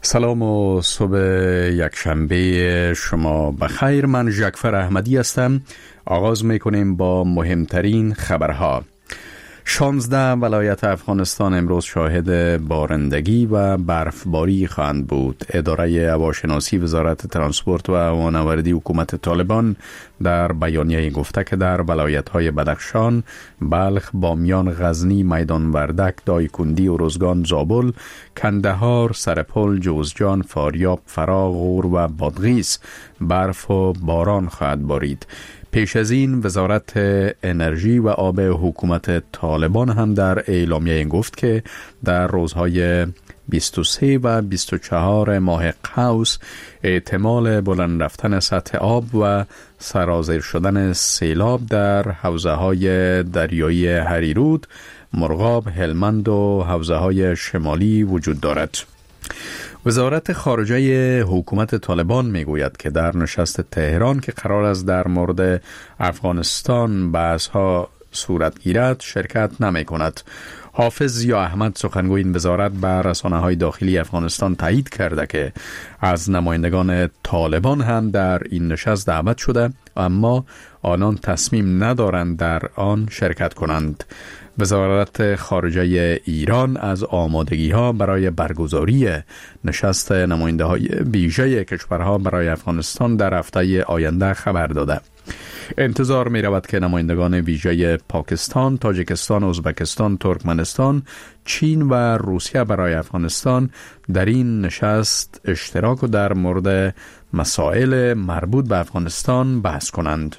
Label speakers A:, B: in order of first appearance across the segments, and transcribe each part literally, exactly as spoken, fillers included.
A: سلام و صبح یکشنبه شما بخیر. من ژکفر احمدی هستم. آغاز میکنیم با مهمترین خبرها. شانزده ولایت افغانستان امروز شاهد بارندگی و برفباری خواهند بود. اداره هواشناسی وزارت ترانسپورت و هوانوردی حکومت طالبان در بیانیه گفته که در ولایت‌های بدخشان، بلخ، بامیان، غزنی، میدان وردک، دایکندی، ارزگان، زابل، کندهار، سرپل، جوزجان، فاریاب، فرا، غور و بادغیس برف و باران خواهد بارید. پیش از این وزارت انرژی و آب حکومت طالبان هم در اعلامیه گفت که در روزهای بیست و سه و بیست و چهار ماه قوس احتمال بلند رفتن سطح آب و سرازیر شدن سیلاب در حوزه های دریایی هریرود، مرغاب، هلمند و حوزه های شمالی وجود دارد. وزارت خارجه حکومت طالبان میگوید که در نشست تهران که قرار است در مورد افغانستان بحث‌ها صورت گیرد شرکت نمی کند. حافظ ضیا احمد سخنگوی این وزارت بر رسانه‌های داخلی افغانستان تایید کرده که از نمایندگان طالبان هم در این نشست دعوت شده، اما آنان تصمیم ندارند در آن شرکت کنند. وزارت خارجه ایران از آمادگی‌ها برای برگزاری نشست نماینده‌های ویژه کشورها برای افغانستان در هفته آینده خبر داده. انتظار می رود که نمایندگان ویژه پاکستان، تاجیکستان، ازبکستان، ترکمنستان، چین و روسیه برای افغانستان در این نشست اشتراک و در مورد مسائل مربوط به افغانستان بحث کنند.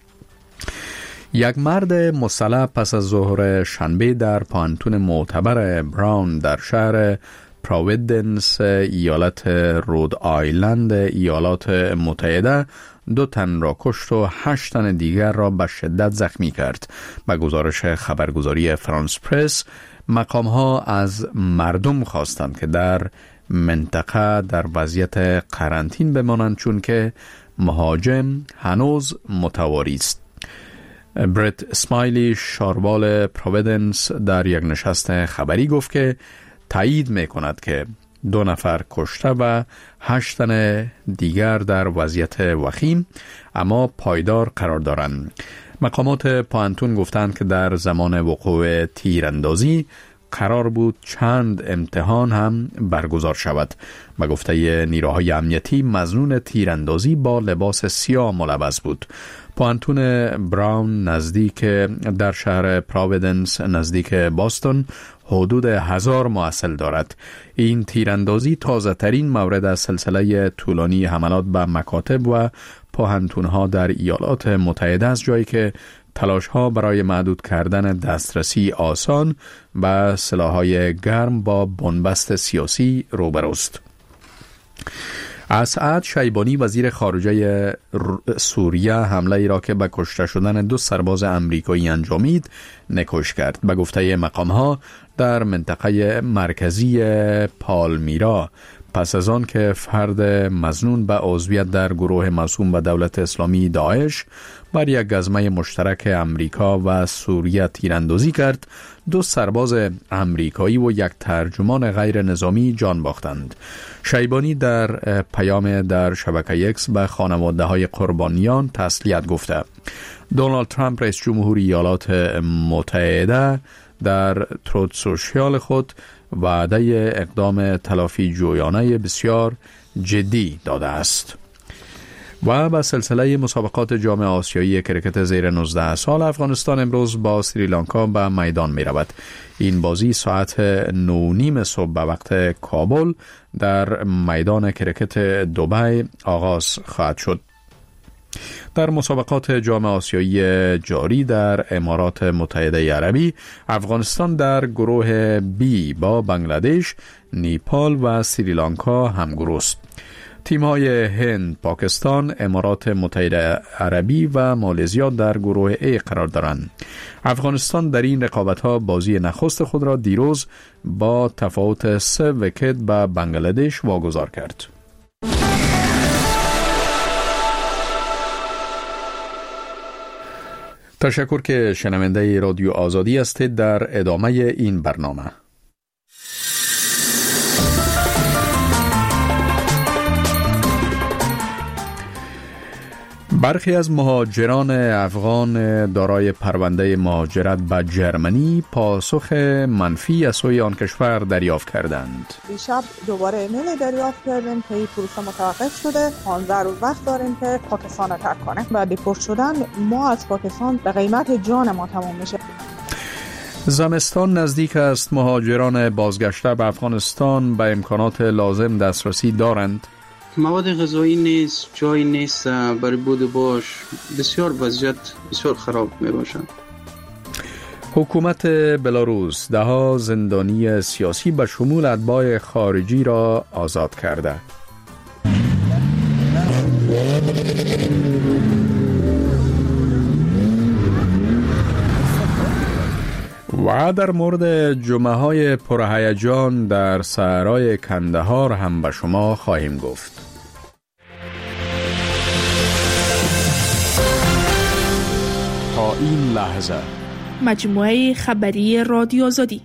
A: یک مرد مسلح پس از ظهر شنبه در پانتون معتبر براون در شهر پرویدنس ایالت رود آیلند ایالات متحده دو تن را کشت و هشت تن دیگر را به شدت زخمی کرد. به گزارش خبرگزاری فرانس پرس، مقام‌ها از مردم خواستند که در منطقه در وضعیت قرنطین بمانند چون که مهاجم هنوز متواری است. برت اسمایلی شاروال پرویدنس در یک نشست خبری گفت که تایید میکند که دو نفر کشته و هشت تن دیگر در وضعیت وخیم اما پایدار قرار دارند. مقامات پانتون گفتند که در زمان وقوع تیراندازی قرار بود چند امتحان هم برگزار شود. به گفته نیروهای امنیتی مظنون تیراندازی با لباس سیاه ملبس بود. پانتون براون نزدیک در شهر پرویدنس نزدیک باستون حدود هزار محصل دارد. این تیراندازی تازه ترین مورد از سلسله طولانی حملات به مکاتب و پانتونها در ایالات متحده است، جایی که تلاش ها برای محدود کردن دسترسی آسان و سلاح‌های گرم با بنبست سیاسی روبروست. اسعد شیبانی وزیر خارجه سوریه حمله ای را که به کشته شدن دو سرباز امریکایی انجامید نکوش کرد. به گفته مقام‌ها در منطقه مرکزی پالمیرا پس از آن که فرد مظنون به عضویت در گروه موسوم به دولت اسلامی داعش بر یک گزمه مشترک امریکا و سوریه تیراندازی کرد، دو سرباز امریکایی و یک ترجمان غیر نظامی جان باختند. شیبانی در پیام در شبکه اکس به خانواده های قربانیان تسلیت گفته. دونالد ترامپ رئیس جمهور ایالات متحده در تروت سوشیال خود وعده اقدام تلافی جویانه بسیار جدی داده است. و به سلسله مسابقات جام آسیایی کرکت زیر نوزده سال، افغانستان امروز با سریلانکا به میدان می رود. این بازی ساعت نو نیم صبح به وقت کابل در میدان کرکت دبی آغاز خواهد شد. در مسابقات جام آسیایی جاری در امارات متحده عربی، افغانستان در گروه بی با بنگلادش، نیپال و سریلانکا همگروه است. تیم‌های هند، پاکستان، امارات متحده عربی و مالزیا در گروه ای قرار دارند. افغانستان در این رقابت‌ها بازی نخست خود را دیروز با تفاوت سه ویکت به بنگلادش واگذار کرد. تشکر که شنونده رادیو آزادی هستید. در ادامه این برنامه برخی از مهاجران افغان دارای پرونده مهاجرت به جرمنی پاسخ منفی از سوی آن کشور دریافت کردند.
B: دیشب دوباره ایمیل دریافت کردیم که این پروسه متوقف شده. پانزده روز وقت داریم که پاکستان را ترک کنیم و دیپورت شدن ما از پاکستان به قیمت جان ما تمام میشه.
A: زمستان نزدیک است. مهاجران بازگشته به افغانستان به امکانات لازم دسترسی دارند.
C: مواد غذایی نیست، جای نیست برای بود و باش، بسیار وضعیت بسیار خراب می باشند.
A: حکومت بلاروس ده ها زندانی سیاسی به شمول اتباع خارجی را آزاد کرده. و در مورد جمعه های پرهیجان در صحرای کندهار هم به شما خواهیم گفت. تا این لحظه
D: مجموعه خبری رادیو آزادی.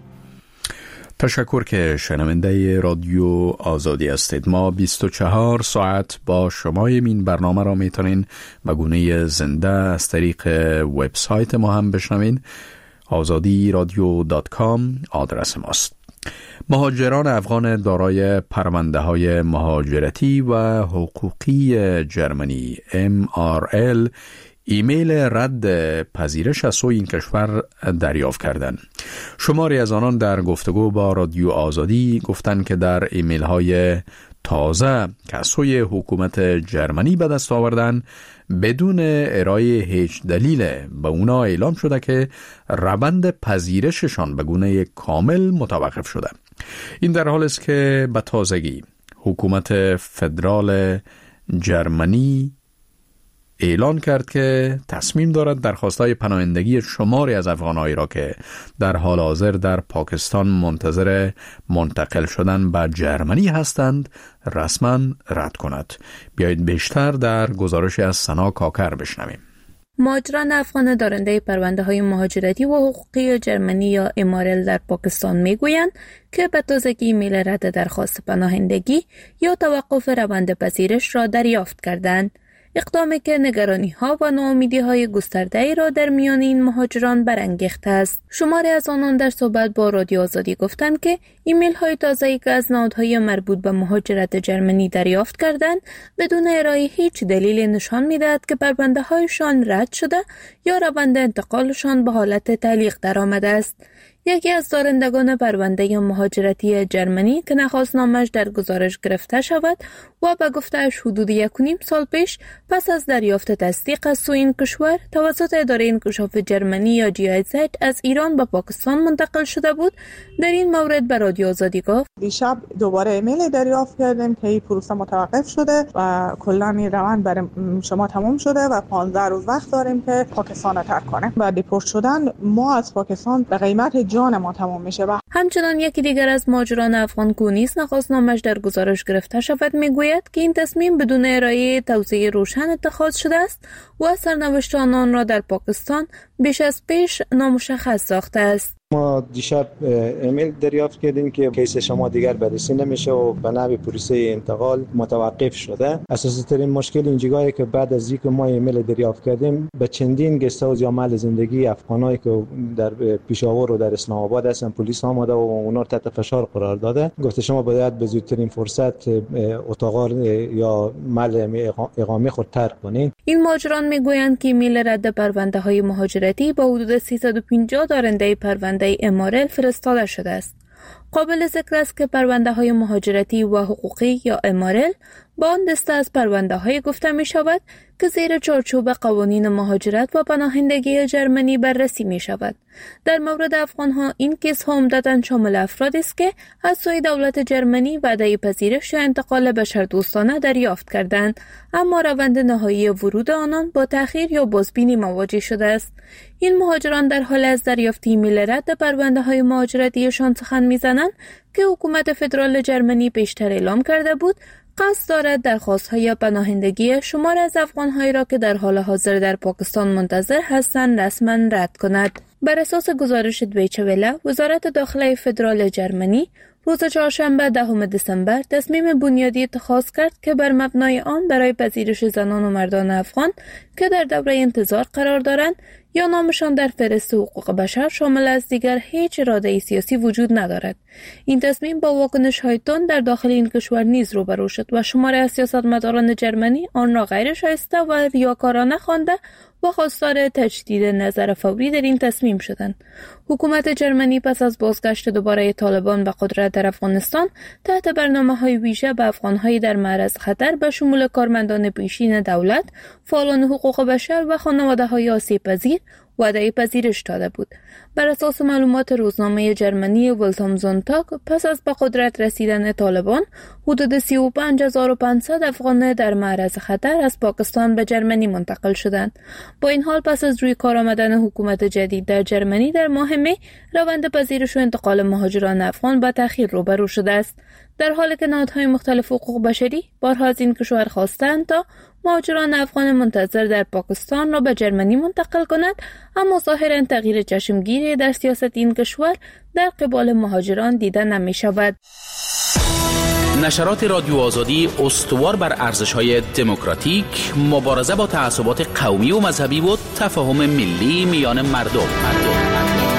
A: تشکر که شنونده رادیو آزادی هستید. ما بیست و چهار ساعت با شما این برنامه را میتونین به گونه زنده از طریق وبسایت ما هم بشنوین. آزادی رادیو دات کام آدرس ماست. مهاجران افغان دارای پرونده های مهاجرتی و حقوقی جرمنی ام آر ال ایمیل رد پذیرش از سوی این کشور دریافت کردند. شماری از آنان در گفتگو با رادیو آزادی گفتند که در ایمیل های تازه که از سوی حکومت جرمنی به دست آوردن بدون ارائه هیچ دلیل به اونا اعلام شده که روند پذیرششان به گونه کامل متوقف شده. این در حالی است که به تازگی حکومت فدرال جرمنی اعلان کرد که تصمیم دارد درخواست‌های پناهندگی شماری از افغان‌هایی را که در حال حاضر در پاکستان منتظر منتقل شدن به جرمنی هستند رسما رد کند. بیایید بیشتر در گزارش از سنا کاکر بشنویم.
E: مهاجران افغان دارنده پرونده های مهاجرتی و حقوقی جرمنی یا ام آر ال در پاکستان میگویند که به تازگی ایمیل رد درخواست پناهندگی یا توقف روند پذیرش را دریافت کردند. اقدامی که نگرانی ها و ناامیدی های گسترده ای را در میان این مهاجران برانگیخته است. شماری از آنان در صحبت با رادیو آزادی گفتند که ایمیل های تازه‌ای که از نهادهای مربوط به مهاجرت جرمنی دریافت کردند بدون ارائه هیچ دلیل نشان می‌دهد که پرونده هایشان رد شده یا روند انتقالشان به حالت تعلیق درآمده است. یکی از دارندگان پرونده مهاجرتی جرمنی که نخواستنامه‌اش در گزارش گرفته شود و به گفته‌اش حدود یک و نیم سال پیش پس از دریافت تصدیق از سوی این کشور توسط اداره انکشاف جرمنی یا جی آی زد از ایران به پاکستان منتقل شده بود، در این مورد به رادیو آزادی گفت:
B: دیشب دوباره ایمیل دریافت کردیم که این پروسه متوقف شده و کلا این روند برای شما تمام شده و پانزده روز وقت داریم که پاکستان را ترک کنیم و دیپورت شدن ما از پاکستان به قیمت جان ما تمام میشه. و
E: همچنان یکی دیگر از مهاجران افغان که نیز نخواستنامه‌اش در گزارش گرفته شود میگوید که این تصمیم بدون ارائه توضیح روشن اتخاذ شده است و سرنوشت آنان را در پاکستان بیش از پیش نامشخص ساخته است.
F: ما دیشب ایمیل دریافت کردیم که کیس شما دیگر بررسی نمیشه و به نحو پروسه انتقال متوقف شده. اساسی ترین مشکل اینجاست که بعد از اینکه ما ایمیل دریافت کردیم به چندین گست هاوس یا محل زندگی افغانایی که در پیشاور و در اسلام آباد هستن پلیس آمده و اونا رو تحت فشار قرار داده. گفته شما باید به زودترین فرصت اتاق یا محل اقامه خود ترک کنین.
E: این مهاجران میگویند که ایمیل رد پرونده های مهاجرتی با حدود سیصد و پنجاه دارنده پرونده ام آر ال فرستاده شده است. قابل ذکر است که پرونده های مهاجرتی و حقوقی یا ام آر ال با آن دسته از پرونده های گفته می شود که زیر چارچوب قوانین مهاجرت و پناهندگی جرمنی بررسی می شود. در مورد افغان ها این کیس ها عمدتاً شامل افرادی است که از سوی دولت جرمنی وعده پذیرش یا انتقال بشردوستانه دریافت کردند، اما روند نهایی ورود آنان با تأخیر یا بازبینی مواجه شده است. این مهاجران در حال از دریافت ایمیل رد پرونده های مهاجرتیشان سخن می‌زنند که حکومت فدرال جرمنی پیشتر اعلام کرده بود قصد دارد درخواست‌های پناهندگی شمار از افغان‌هایی را که در حال حاضر در پاکستان منتظر هستند رسما رد کند. بر اساس گزارش دویچه وله، وزارت داخله فدرال جرمنی روز چهارشنبه دهم دسامبر تصمیم بنیادی اتخاذ کرد که بر مبنای آن برای پذیرش زنان و مردان افغان که در دوره انتظار قرار دارند یا نامشان در فهرست حقوق بشر شامل از دیگر هیچ اراده سیاسی وجود ندارد. این تصمیم با واکنش های تند در داخل این کشور نیز روبرو شد و شماری از سیاستمداران جرمنی آن را غیر شایسته و ریاکارانه خوانده و خواستار تجدید نظر فوری در این تصمیم شدند. حکومت جرمنی پس از بازگشت دوباره طالبان به قدرت در افغانستان تحت برنامه‌های ویژه به افغان‌های در معرض خطر به شمول کارمندان پیشین دولت، فعالان حقوق بشر و خانواده‌های آسیب‌پذیر وعده پذیرش داده بود. بر اساس معلومات روزنامه جرمنی ولتامزونتاگ پس از به قدرت رسیدن طالبان حدود سی و پنج هزار و پانصد افغان در معرض خطر از پاکستان به جرمنی منتقل شدند. با این حال پس از روی کار آمدن حکومت جدید در جرمنی در ماه می روند پذیرش و انتقال مهاجران افغان به تأخیر روبرو شده است، در حالی که نهادهای مختلف حقوق بشری بارها از این کشور خواستند تا مهاجران افغان منتظر در پاکستان را به جرمنی منتقل کند، اما ظاهراً تغییر چشمگیری در سیاست این کشور در قبال مهاجران دیده نمی شود.
G: نشرات رادیو آزادی استوار بر ارزش‌های دموکراتیک، مبارزه با تعصبات قومی و مذهبی و تفاهم ملی میان مردم. مردم.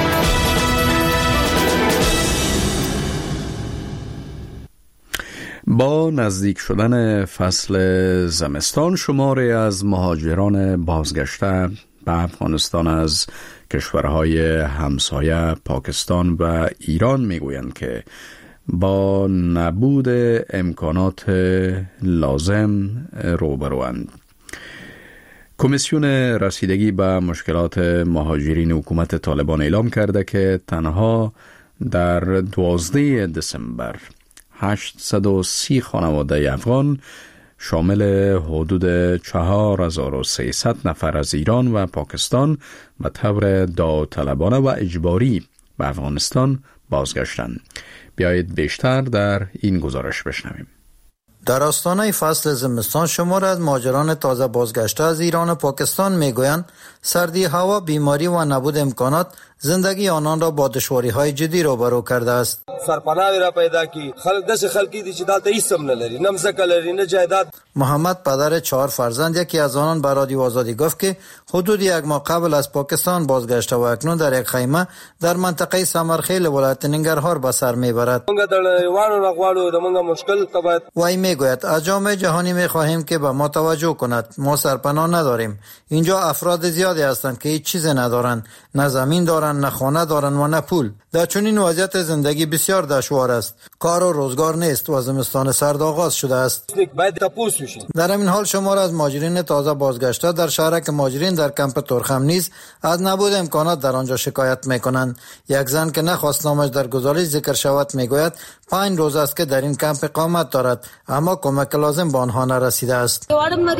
A: با نزدیک شدن فصل زمستان شماری از مهاجران بازگشته به افغانستان از کشورهای همسایه پاکستان و ایران میگویند که با نبود امکانات لازم روبروند. کمیسیون رسیدگی به مشکلات مهاجرین حکومت طالبان اعلام کرده که تنها در دوازده دسامبر هشتصد و سی خانواده افغان شامل حدود چهار هزار و سیصد نفر از ایران و پاکستان به طور داوطلبانه و اجباری به افغانستان بازگشتند. بیایید بیشتر در این گزارش بشنویم.
H: در آستانه فصل زمستان شمار از مهاجران تازه بازگشته از ایران و پاکستان میگویند سردی هوا، بیماری و نبود امکانات زندگی آنان را با دشواری‌های جدی روبرو کرده است.
I: سرپناه را پیدا کی خلک دس خلکی دي چې دالته هیڅ هم نه لري، نه مځکه لري، نه جایداد.
H: محمد پدر چهار فرزند یکی از آنان به رادیو آزادی گفت که حدود یک ماه قبل از پاکستان بازگشته و اکنون در یک خیمه در منطقه سمرخیل ولایت ننگرهار به سر میبرد. وی میگوید از جامعه جهانی میخواهیم که به ما توجه کند. ما سرپناه نداریم. اینجا افراد زیادی هستند که هیچ چیز ندارند، نه زمین دارند، نه خانه دارند و نه پول. در چنین وضعیت زندگی بسیار دشوار است. کار و روزگار نیست و زمستان سرد آغاز شده است. در این حال شمار از مهاجرین تازه بازگشته در شهرک مهاجرین در کمپ ترخم نیز از نبود امکانات در آنجا شکایت میکنند. یک زن که نخواست نامش در گزارش ذکر شود میگوید پنج روز است که در این کمپ اقامت دارد اما کمک لازم به آنها نرسیده است.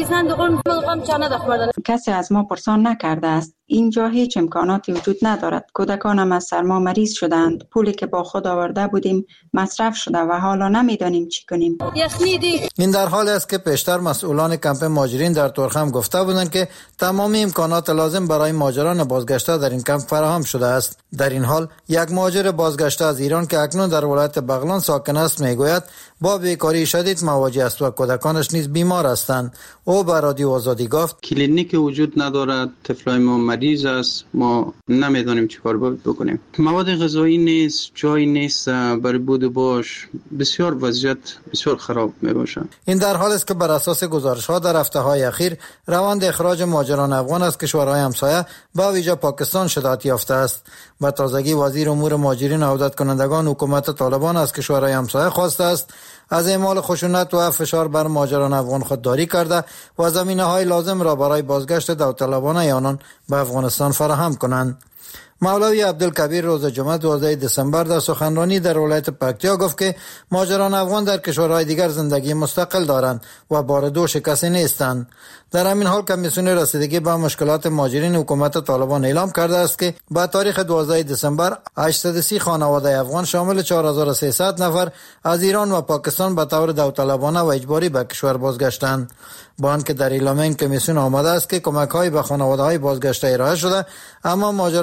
J: کسی از ما پرسان نکرده است. اینجا هیچ امکاناتی وجود ندارد. کودکانم از سرما مریض شدند. پولی که با خود آورده بودیم مصرف شده و حالا نمیدانیم چی کنیم.
H: این در حالی است که پیشتر مسئولان کمپ مهاجرین در ترخم گفته بودند که تمام امکانات لازم برای مهاجران بازگشته در این کمپ فراهم شده است. در این حال یک مهاجر بازگشته از ایران که اکنون در ولایت بغلان ساکن است میگوید با بیکاری شدید مواجه است و کودکانش نیز بیمار هستند. او به رادیو آزادی گفت
C: کلینیک وجود ندارد، طفلای ما مریض است، ما نمیدونیم چیکار بکنیم. مواد غذایی نیست، جای نیست برای بود و باش، بسیار وضعیت بسیار خراب میباشد.
H: این در حالی است که بر اساس گزارش ها در هفته های اخیر روند اخراج مهاجران افغان از کشورهای همسایه به ویژه پاکستان شدت یافته است. با تازگی وزیر امور مهاجرین و عودت کنندگان حکومت طالبان از کشورهای همسایه خواسته است از اعمال خشونت و فشار بر مهاجران افغان خودداری کرده و زمینه‌های لازم را برای بازگشت داوطلبانه آنان به افغانستان فراهم کنند. مولوی عبدالکبیر روز جمعه دوازده دسامبر در سخنرانی در ولایت پکتیا گفت که مهاجران افغان در کشورهای دیگر زندگی مستقل دارند و بار دوش کسی نیستند. در همین حال کمیسیون رسیدگی به مشکلات مهاجرین حکومت طالبان اعلام کرده است که با تاریخ دوازده دسامبر هشتصد و سی خانواده افغان شامل چهار هزار و سیصد نفر از ایران و پاکستان به طور داوطلبانه و اجباری به کشور بازگشتند. با آنکه در اعلامیه این کمیسیون آمده است که کمک‌های به خانواده‌های بازگشته ارائه شده، اما مهاجران تازه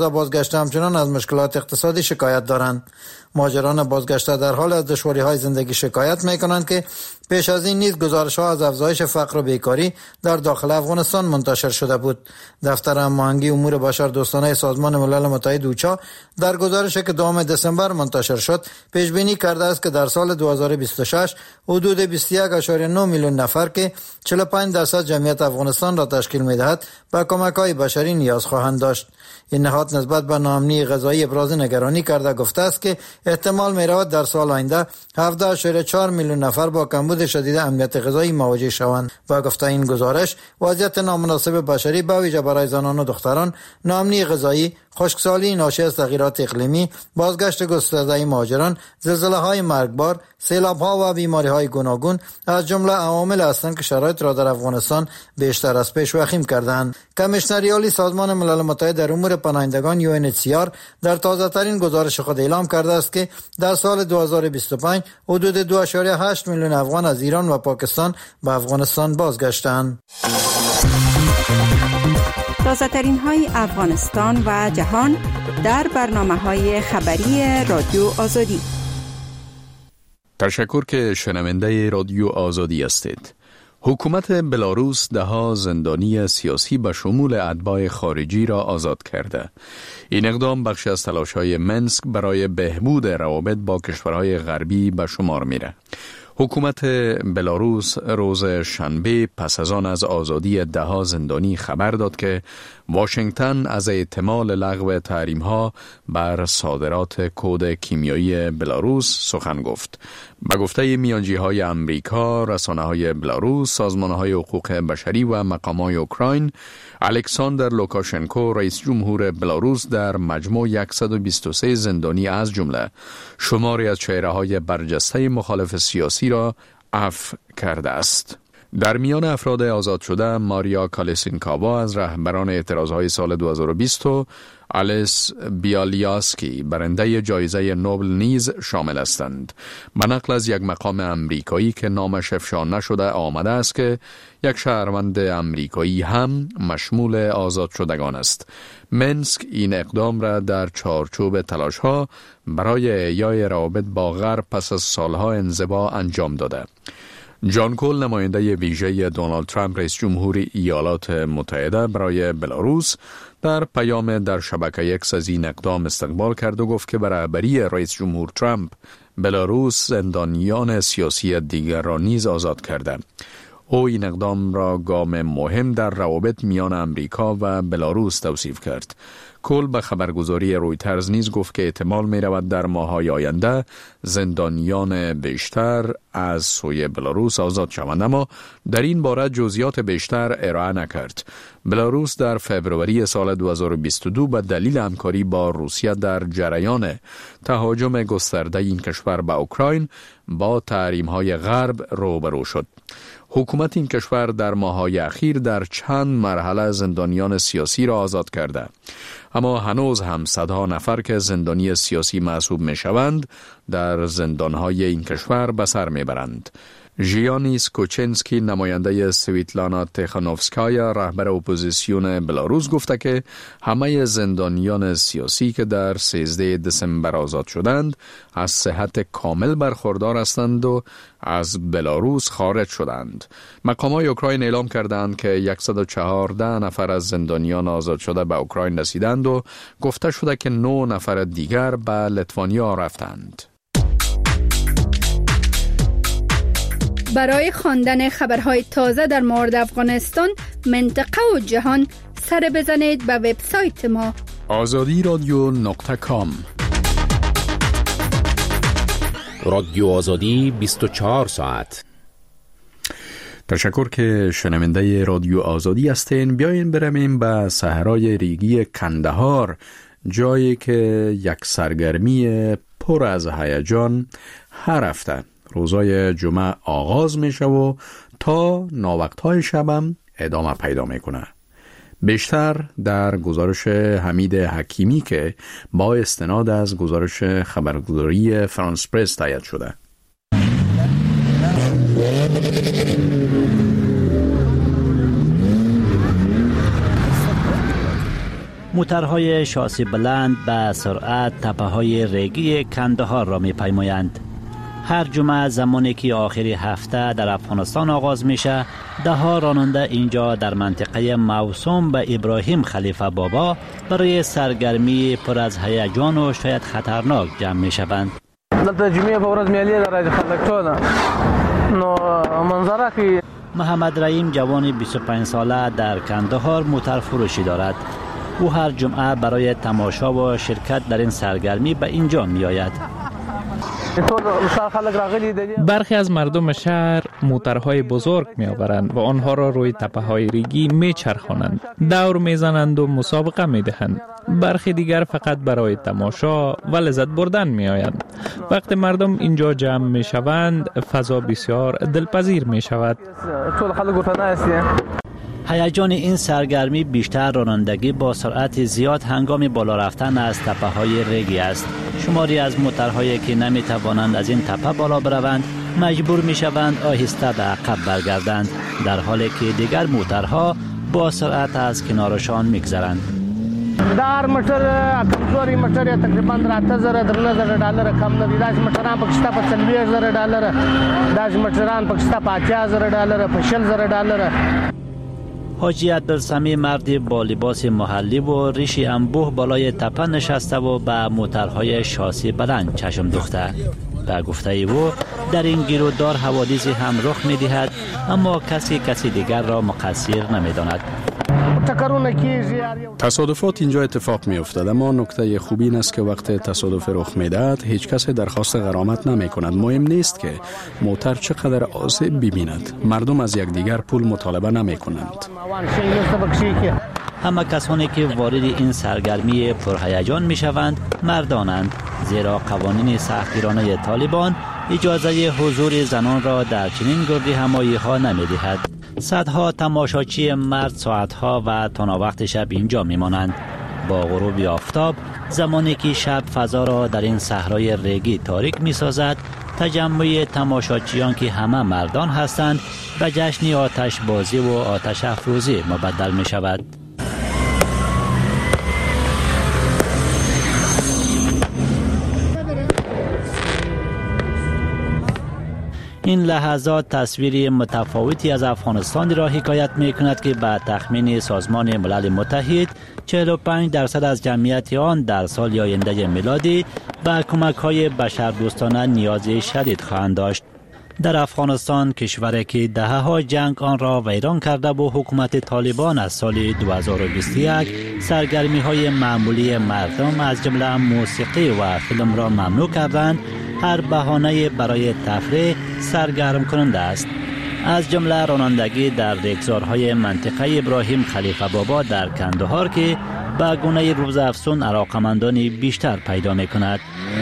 H: شده بازگشته همچنان از مشکلات اقتصادی شکایت دارند. مهاجران بازگشته در حال از دشواری‌های زندگی شکایت می‌کنند که پیش از این نیز گزارش‌ها از افزایش فقر و بیکاری در داخل افغانستان منتشر شده بود. دفتر هماهنگی امور بشر دوستانه سازمان ملل متحد اوچا در گزارشی که دوم دسامبر منتشر شد پیش بینی کرده است که در سال دو هزار و بیست و شش حدود بیست و یک ممیز نه میلیون نفر که چهل و پنج درصد جمعیت افغانستان را تشکیل می‌دهد به کمک‌های بشری نیاز خواهند داشت. این نهاد نسبت به ناامنی غذایی ابراز نگرانی کرده گفته است که احتمال می‌رود در سال آینده هفده ممیز چهار میلیون نفر با کمبود شدید امنیت غذایی مواجه شوند. و گفته این گزارش وضعیت نامناسب بشری به ویژه برای زنان و دختران، ناامنی غذایی، خشکسالی ناشی از تغییرات اقلیمی، بازگشت گسترده مهاجران، زلزله‌های مرگبار، سیلاب‌ها و بیماری‌های گوناگون از جمله عوامل هستند که شرایط را در افغانستان بیشتر از پیش وخیم کردند. کمیشنر عالی سازمان ملل متحد در امور پناهندگان یو ان اچ سی آر در تازه‌ترین گزارش خود اعلام کرده است که در سال دو هزار و بیست و پنج حدود دو ممیز هشت میلیون افغان از ایران و پاکستان به افغانستان بازگشتند.
K: تازه‌ترین های افغانستان و جهان در برنامه‌های خبری رادیو آزادی.
A: تشکر که شنونده رادیو آزادی هستید. حکومت بلاروس دهها زندانی سیاسی به شمول اتباع خارجی را آزاد کرده. این اقدام بخشی از تلاش‌های منسک برای بهبود روابط با کشورهای غربی به شمار میره. حکومت بلاروس روز شنبه پس از آن از آزادی دهها زندانی خبر داد که واشنگتن از احتمال لغو تحریم‌ها بر صادرات کود کیمیایی بلاروس سخن گفت. به گفته میانجی‌های امریکا، رسانه‌های بلاروس، سازمان‌های حقوق بشری و مقام‌های اوکراین، الکساندر لوکاشنکو رئیس جمهور بلاروس در مجموع صد و بیست و سه زندانی از جمله شماری از چهره‌های برجسته مخالف سیاسی را عفو کرده است. در میان افراد آزاد شده ماریا کالسینکاوا از رهبران اعتراضهای سال دو هزار و بیست و آلیس بیالیاسکی برنده جایزه نوبل نیز شامل هستند. به نقل از یک مقام امریکایی که نامش افشا نشده آمده است که یک شهروند امریکایی هم مشمول آزاد شدگان است. منسک این اقدام را در چارچوب تلاش‌ها برای احیای روابط با غرب پس از سالها انزوا انجام داده. جان کول نماینده ویژه دونالد ترامپ رئیس جمهور ایالات متحده برای بلاروس در پیام در شبکه اکس از این اقدام استقبال کرد و گفت که به رهبری رئیس جمهور ترامپ بلاروس زندانیان سیاسی دیگر را نیز آزاد کرده. او این اقدام را گام مهم در روابط میان امریکا و بلاروس توصیف کرد. کول به خبرگزاری رویترز نیز گفت که احتمال می رود در ماه‌های آینده زندانیان بیشتر از سوی بلاروس آزاد شوند، اما در این باره جزئیات بیشتر ارائه نکرد. بلاروس در فوریه سال دو هزار و بیست و دو به دلیل همکاری با روسیه در جریان تهاجم گسترده این کشور به اوکراین با تحریم‌های غرب روبرو شد. حکومت این کشور در ماه‌های اخیر در چند مرحله زندانیان سیاسی را آزاد کرده، اما هنوز هم صدها نفر که زندانی سیاسی محسوب می‌شوند در زندان‌های این کشور به سر می‌برند. ژیانیس کوچنسکی نماینده سویتلانا تخانوفسکایا رهبر اپوزیسیون بلاروس گفته که همه زندانیان سیاسی که در سیزده دسامبر آزاد شدند از صحت کامل برخوردار هستند و از بلاروس خارج شدند. مقامات اوکراین اعلام کردند که صد و چهارده نفر از زندانیان آزاد شده به اوکراین رسیدند و گفته شده که نه نفر دیگر به لیتوانیا رفتند.
L: برای خواندن خبرهای تازه در مورد افغانستان، منطقه و جهان سر بزنید به وبسایت ما
A: آزادی رادیو نقطه کام.
G: رادیو آزادی بیست و چهار ساعت.
A: تشکر که شنونده رادیو آزادی هستین. بیاین برمیم به صحرای ریگی کندهار، جایی که یک سرگرمی پر از هیجان هر هفته روزای جمعه آغاز میشه و تا ناوقتهای شبم ادامه پیدا میکنه. بیشتر در گزارش حمید حکیمی که با استناد از گزارش خبرگزاری فرانس پرس تایید شده.
M: موترهای شاسی بلند به سرعت تپه‌های ریگی کندهار را می‌پیمایند. هر جمعه زمانی که آخری هفته در افغانستان آغاز میشه، ده ها راننده اینجا در منطقه موسوم به ابراهیم خلیفه بابا برای سرگرمی پر از هیجان و شاید خطرناک جمع میشوند.
N: دلته جمعه په ورځ میلې راځي خلک ټول نو منظره کې
M: محمد رحیم جوان بیست و پنج ساله در کندهار موتر فروشی دارد. او هر جمعه برای تماشا و شرکت در این سرگرمی به اینجا می آید.
O: برخی از مردم شهر موترهای بزرگ می آورند و آنها را روی تپه های ریگی می چرخانند، دور می زنند و مسابقه می دهند. برخی دیگر فقط برای تماشا و لذت بردن می آیند. وقتی مردم اینجا جمع می شوند، فضا بسیار دلپذیر می شود.
M: هیجان این سرگرمی بیشتر رانندگی با سرعت زیاد هنگام بالا رفتن از تپه های ریگی است. شماری از موترهایی که نمی توانند از این تپه بالا بروند مجبور می شوند آهسته به عقب برگردند، در حالی که دیگر موترها با سرعت از کنارشان می گذرند.
N: دار موټر کمزوري موټر تقریبا راته زره درنه زره ډالر کم نه دي. داس موټران پکستا په څلوېښت زره ډالر، داس موټران پکستا په اتیا زره ډالر، په شل زره ډالر.
M: حاجی عبدالسمی مردی با لباس محلی و ریشی انبوه بالای تپه نشسته و به موترهای شاسی بلند چشم دوخته. به گفته او در این گیرودار حوادثی هم رخ می دهد، اما کسی کسی دیگر را مقصر نمی داند.
A: تصادفات اینجا اتفاق می افتد، اما نکته خوبی این است که وقت تصادف رخ می دهد هیچ کس درخواست غرامت نمی کند. مهم نیست که موتر چقدر آسیب ببیند، مردم از یکدیگر پول مطالبه نمی کنند.
M: همه کسانی که وارد این سرگرمی پرهیجان می شوند مردانند، زیرا قوانین سختگیرانه طالبان اجازه حضور زنان را در چنین گردی همایی ها نمی دهد. صدها تماشاچی مرد ساعتها و تا وقت شب اینجا می مانند. با غروب آفتاب، زمانی که شب فضا را در این صحرای ریگی تاریک می سازد، تجمع تماشاچیان که همه مردان هستند به جشن آتش بازی و آتش افروزی مبدل می شود. این لحظات تصویری متفاوتی از افغانستان را حکایت می کند که به تخمین سازمان ملل متحد چهل و پنج درصد از جمعیت آن در سال آینده میلادی به کمک های بشردوستانه نیاز شدید خواهند داشت. در افغانستان، کشوری که دهه‌ها جنگ آن را ویران کرده و حکومت طالبان از سال دو هزار و بیست و یک سرگرمی های معمولی مردم از جمله موسیقی و فیلم را ممنوع کردند، هر بهانه برای تفریح سرگرم کننده است. از جمله رانندگی در ریگزارهای منطقه ابراهیم خلیفه بابا در کندهار که به گونه روزافزون علاقمندانی بیشتر پیدا می کند.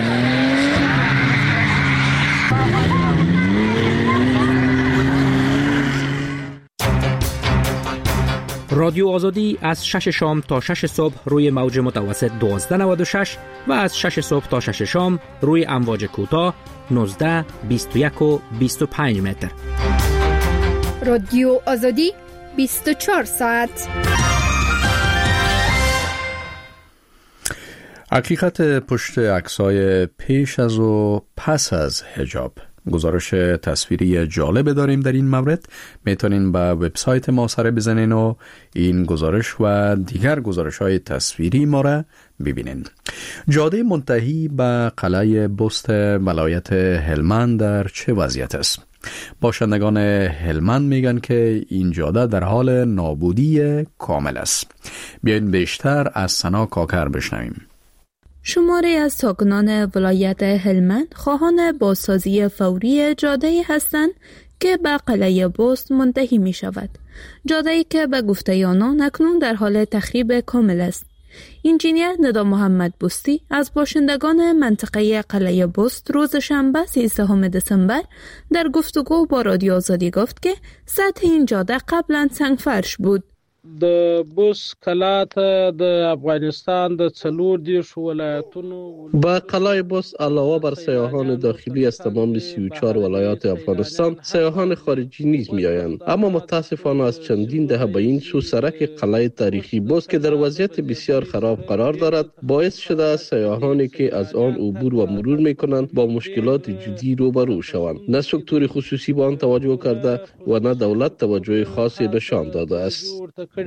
P: رادیو آزادی از شش شام تا شش صبح روی موج متوسط دوازده نود و شش و از شش صبح تا شش شام روی امواج کوتاه نوزده، بیست و یک و بیست و پنج متر.
L: رادیو آزادی بیست و چهار ساعت.
A: حقیقت پشت عکس‌های پیش از و پس از حجاب. گزارش تصویری جالب داریم در این مورد. میتونین به وبسایت ما سر بزنین و این گزارش و دیگر گزارش های تصویری ما را ببینین. جاده منتهی به قلعه بست ولایت هلمند در چه وضعیت است؟ باشندگان هلمند میگن که این جاده در حال نابودی کامل است. بیاین بیشتر از سنا کاکر بشنویم.
E: شماری از ساکنان ولایت هلمند خواهان بازسازی فوری جاده‌ای هستند که به قلعه بست منتهی می شود. جاده‌ای که به گفته آنان اکنون در حال تخریب کامل است. انجینیر ندا محمد بستی از باشندگان منطقه قلعه بست روز شنبه سیزدهم دسامبر در گفتگو با رادیو آزادی گفت که سطح این جاده قبلا سنگفرش بود.
N: د بوس کلا ته د افغانستان د څلور دیرش ولایتونو
Q: با قلعه بوس علاوه بر سیاحان داخلی از تمام سی و چهار ولایات افغانستان سیاحان خارجی نیز میآیند، اما متاسفانه از چندین دهه به این سو سرک قلعه تاریخی بوس که در وضعیت بسیار خراب قرار دارد باعث شده است سیاحانی که از آن عبور و مرور میکنند با مشکلات جدی روبرو شوند. نه سکتور خصوصی به آن توجه کرده و نه دولت توجه خاصی نشان داده است.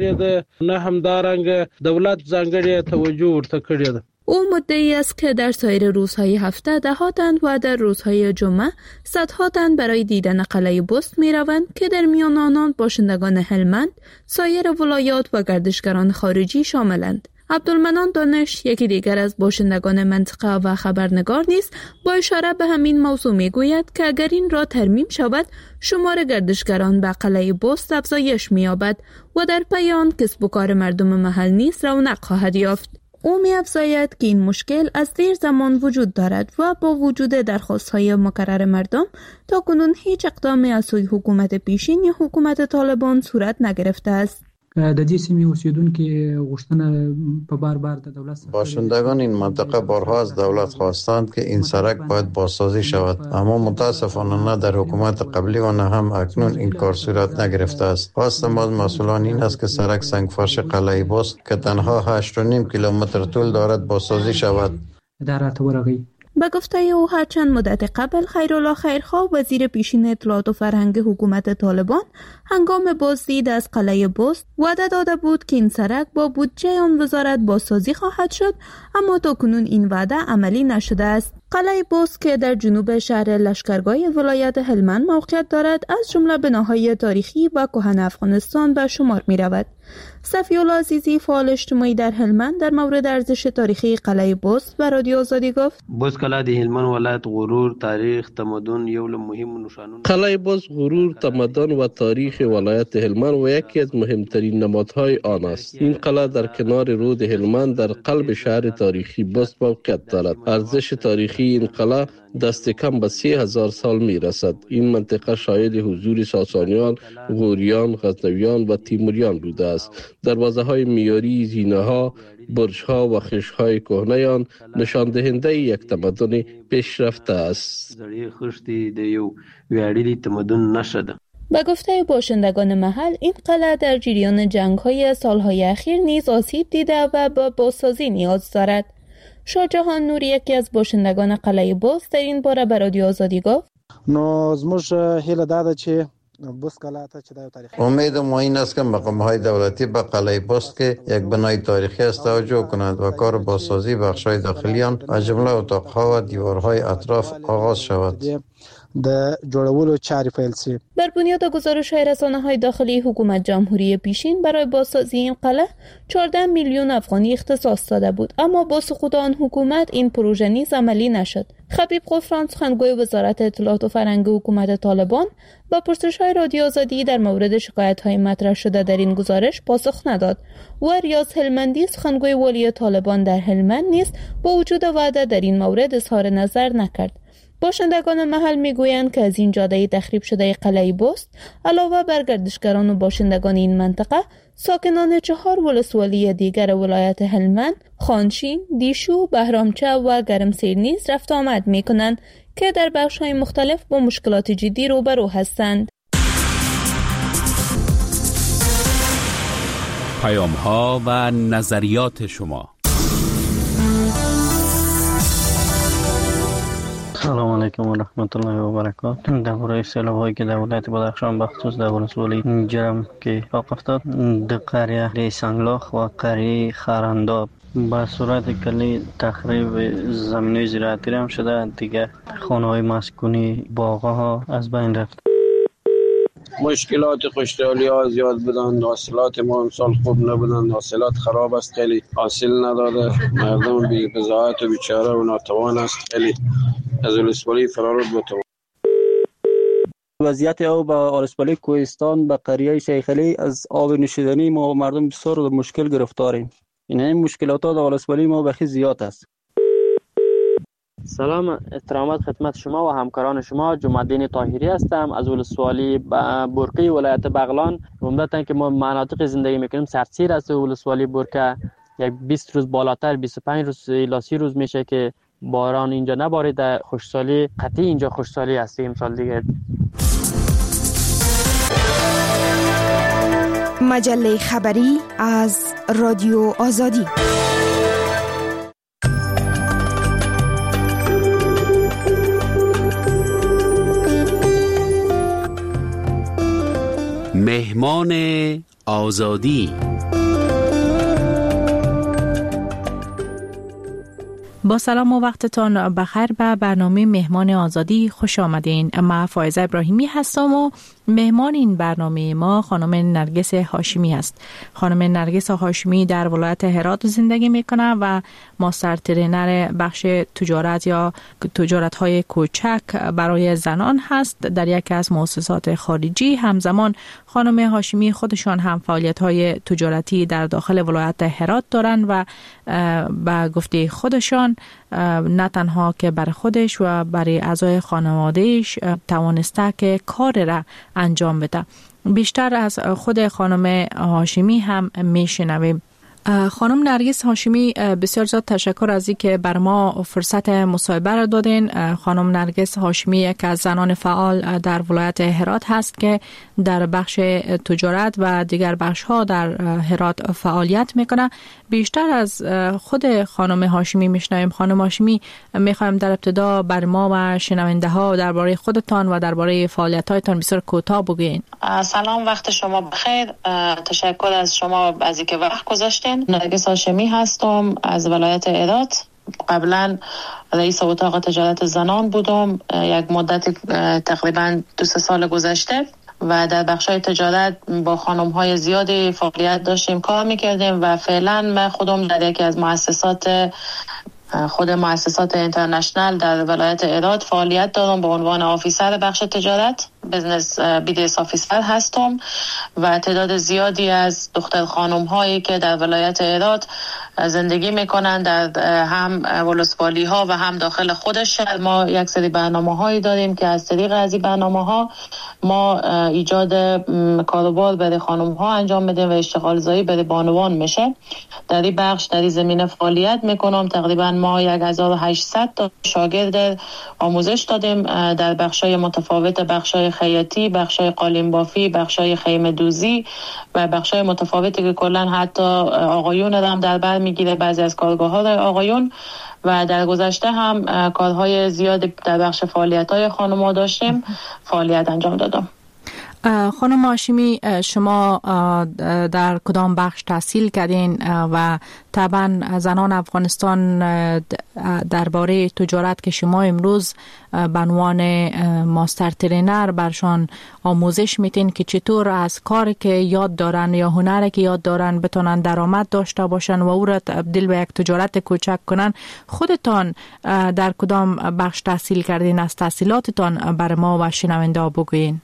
N: نه همدارنګ دولت ځانګړې توجه ورته کړې ده.
E: او مدعی است که در سایر روزهای هفته دهاتند و در روزهای جمعه صدهاتند برای دیدن قلعه بست می روند که در میان آنان باشندگان هلمند، سایر ولایات و گردشگران خارجی شاملند. عبدالمنان دانش یکی دیگر از باشندگان منطقه و خبرنگار نیز با اشاره به همین موضوع می گوید که اگر این را ترمیم شود شمار گردشگران به قلعه بست افزایش می یابد و در پی آن کسب و کار مردم محل نیز رونق خواهد یافت. او می افزاید که این مشکل از دیر زمان وجود دارد و با وجود درخواست‌های مکرر مردم تا کنون هیچ اقدامی از سوی حکومت پیشین یا حکومت طالبان صورت نگرفته است.
R: د دې سیمې اوسیدونکو غوښتنه په بار بار د دولت
S: باشندگان این منطقه بارها از دولت خواستند که این سرک باید بازسازی شود، اما متاسفانه نه در حکومت قبلی و نه هم اکنون این کار صورت نگرفته است. خواست ما از مسئولان این است که سرک سنگفرش قلعه بست که تنها هشت و نیم کیلومتر طول دارد بازسازی شود.
R: در اتورقی
E: به گفته او هر چند مدت قبل خیرالله خیرخواه وزیر پیشین اطلاعات و فرهنگ حکومت طالبان هنگام بازدید از قلعه بست وعده داده بود که این سرک با بودجه آن وزارت بازسازی خواهد شد، اما تاکنون این وعده عملی نشده است. قلعه بست که در جنوب شهر لشکرگاه ولایت هلمند موقعیت دارد از جمله بناهای تاریخی و کهن افغانستان به شمار می رود. صفی‌الله عزیزی فعال اجتماعی در هلمند در مورد ارزش تاریخی قلعه بست به رادیو آزادی گفت:
T: بست قلعه د هلمند ولایت غرور، تاریخ، تمدن یو له مهمو نشانونو.
Q: قلعه بست غرور، تمدن و تاریخ ولایت هلمند و یکی از مهمترین نمادهای آن است. این قلعه در کنار رود هلمند در قلب شهر تاریخی بست موقعیت دارد. ارزش تاریخی این قلعه دست کم به سه هزار سال می رسد. این منطقه شاهد حضور ساسانیان، غوریان، غزنویان و تیموریان بوده است. دروازه های میاری، زینه ها، برج ها و خش های کهنه آن نشان دهنده یک تمدن پیشرفته است.
T: خشتی د یو ویاړلي تمدن نشه ده.
E: به گفته باشندگان محل این قلعه در جریان جنگ های سالهای اخیر نیز آسیب دیده و با بازسازی نیاز دارد. شاهجهان نور یکی از باشندگان قلعه بست در این باره به رادیو آزادی گفت:
F: نو زموږ هیله دا ده چې بست قلعه ته چې د تاریخ
S: امید ما این است که مقام‌های دولتی به قلعه بست که یک بنای تاریخی است توجه کنند و کار بازسازی بخش‌های داخلی آن از جمله اتاق‌ها و دیوارهای اطراف آغاز شود.
F: د جوړولو چارې پیل شي.
E: بر بنیاد گزارش‌های رسانه‌های داخلی حکومت جمهوری پیشین برای بازسازی این قلعه چهارده میلیون افغانی اختصاص داده بود، اما با سقوط آن حکومت این پروژه نیز عملی نشد. خبیب غفران سخنگوی وزارت اطلاعات و فرهنگ حکومت طالبان با پرسش‌های رادیو آزادی در مورد شکایت‌های مطرح شده در این گزارش پاسخ نداد و ریاض هلمندی سخنگوی والی طالبان در هلمند نیز با وجود وعده در این مورد اظهار نظر نکرد. باشندگان محل میگویند که از این جاده تخریب شده قلعه بست علاوه بر گردشگران و باشندگان این منطقه، ساکنان چهار ولسوالی دیگر ولایت هلمند، خانشین، دیشو، بهرامچه و گرمسیر نیز رفت آمد میکنند که در بخش‌های مختلف با مشکلات جدی روبرو هستند.
G: پیام‌ها و نظریات شما.
U: سلام علیکم و رحمت الله و برکاته. درباره سیلاب‌هایی که در ولایت بدخشان بخصوص در ولسوالی جرم که اتفاق افتاد در قریه سنگلاخ و قریه خرنداب به صورت کلی تخریب زمین‌های زراعتی هم شده. دیگه خانه‌های مسکونی، باغ‌ها از بین رفت.
V: مشکلات خوشحالی ها زیاد بودند، حاصلات ما امسال خوب نبودند، حاصلات خراب است، خیلی حاصل نداده، مردم بی بضاعت و بیچاره و ناتوان است، خیلی از ولسوالی فرار بود.
W: وضعیت آب با ولسوالی کوهستان به قریه شیخ علی از آب نوشیدنی ما مردم بسیار در مشکل گرفتاریم. این مشکلات ها در ولسوالی ما بخی زیاد است.
B: سلام احترامات خدمت شما و همکاران شما. جمع‌الدین طاهری هستم از ولسوالی برقی ولایت بغلان. عمدتاً که ما مناطق زندگی میکنیم سردسیر است ولسوالی برقه. یک بیست روز بالاتر بیست و پنج روز الی سی روز میشه که باران اینجا نباریده. خوشسالی قطعی اینجا خوشسالی است امسال دیگه.
D: مجله خبری از رادیو آزادی.
G: مهمان آزادی.
I: با سلام و وقتتان بخیر به برنامه مهمان آزادی خوش آمدین. من فائزه ابراهیمی هستم و مهمان این برنامه ما خانم نرگس هاشمی است. خانم نرگس هاشمی در ولایت هرات زندگی میکنه و ماستر ترینر بخش تجارت یا تجارت های کوچک برای زنان هست در یکی از مؤسسات خارجی. همزمان خانم هاشمی خودشان هم فعالیت های تجارتی در داخل ولایت هرات دارند و به گفته خودشان نه تنها که برای خودش و برای اعضای خانوادهش توانسته که کار را انجام بده. بیشتر از خود خانم هاشمی هم میشنویم. خانم نرگس هاشمی، بسیار زیاد تشکر از اینکه بر ما فرصت مصاحبه را دادین. خانم نرگس هاشمی یک از زنان فعال در ولایت هرات هست که در بخش تجارت و دیگر بخش ها در هرات فعالیت میکنه. بیشتر از خود خانم هاشمی میشنویم. خانم هاشمی، میخوایم در ابتدا بر ما و شنونده ها درباره خودتان و درباره فعالیت هایتان بسیار کوتاه بگوین.
X: سلام، وقت شما بخیر. تشکر از شما از اینکه وقت گذاشتین. نرگس هاشمی هستم از ولایت هرات. قبلا رئیس اتاق تجارت زنان بودم یک مدت تقریبا دو سه سال گذشته و در بخشای تجارت با خانم های زیادی فعالیت داشتیم، کار میکردیم و فعلا من خودم در یکی از مؤسسات خود مؤسسات اینترنشنال در ولایت هرات فعالیت دارم به عنوان آفیسر بخش تجارت، بزنس بیزنس آفیسر هستم و تعداد زیادی از دختر خانم هایی که در ولایت هرات زندگی میکنن در هم ولسوالی ها و هم داخل خود شهر. ما یک سری برنامه هایی داریم که از طریق از این برنامه ها ما ایجاد کاروبار برای خانم ها انجام میدیم و اشتغال زایی برای بانوان میشه. در این بخش در این زمینه فعالیت میکنم. تقریبا ما هزار و هشتصد تا شاگرد آموزش دادیم در بخشای متفاوت، بخشای خیاطی، بخشای قالین بافی، بخشای خیمه دوزی و بخشای متفاوتی که کلا حتی آقایون هم در بر میگیره، بعضی از کارگاه ها در آقایون. و در گذشته هم کارهای زیادی در بخش فعالیت های خانم ها داشتیم، فعالیت انجام دادم.
I: خانم هاشمی، شما در کدام بخش تحصیل کردین و طبعا زنان افغانستان درباره تجارت که شما امروز به عنوان ماستر ترینر برشان آموزش میتین که چطور از کاری که یاد دارن یا هنری که یاد دارن بتونن درآمد داشته باشن و او را تبدیل به یک تجارت کوچک کنن، خودتان در کدام بخش تحصیل کردین؟ از تحصیلاتتان بر ما و شنونده ها بگوین.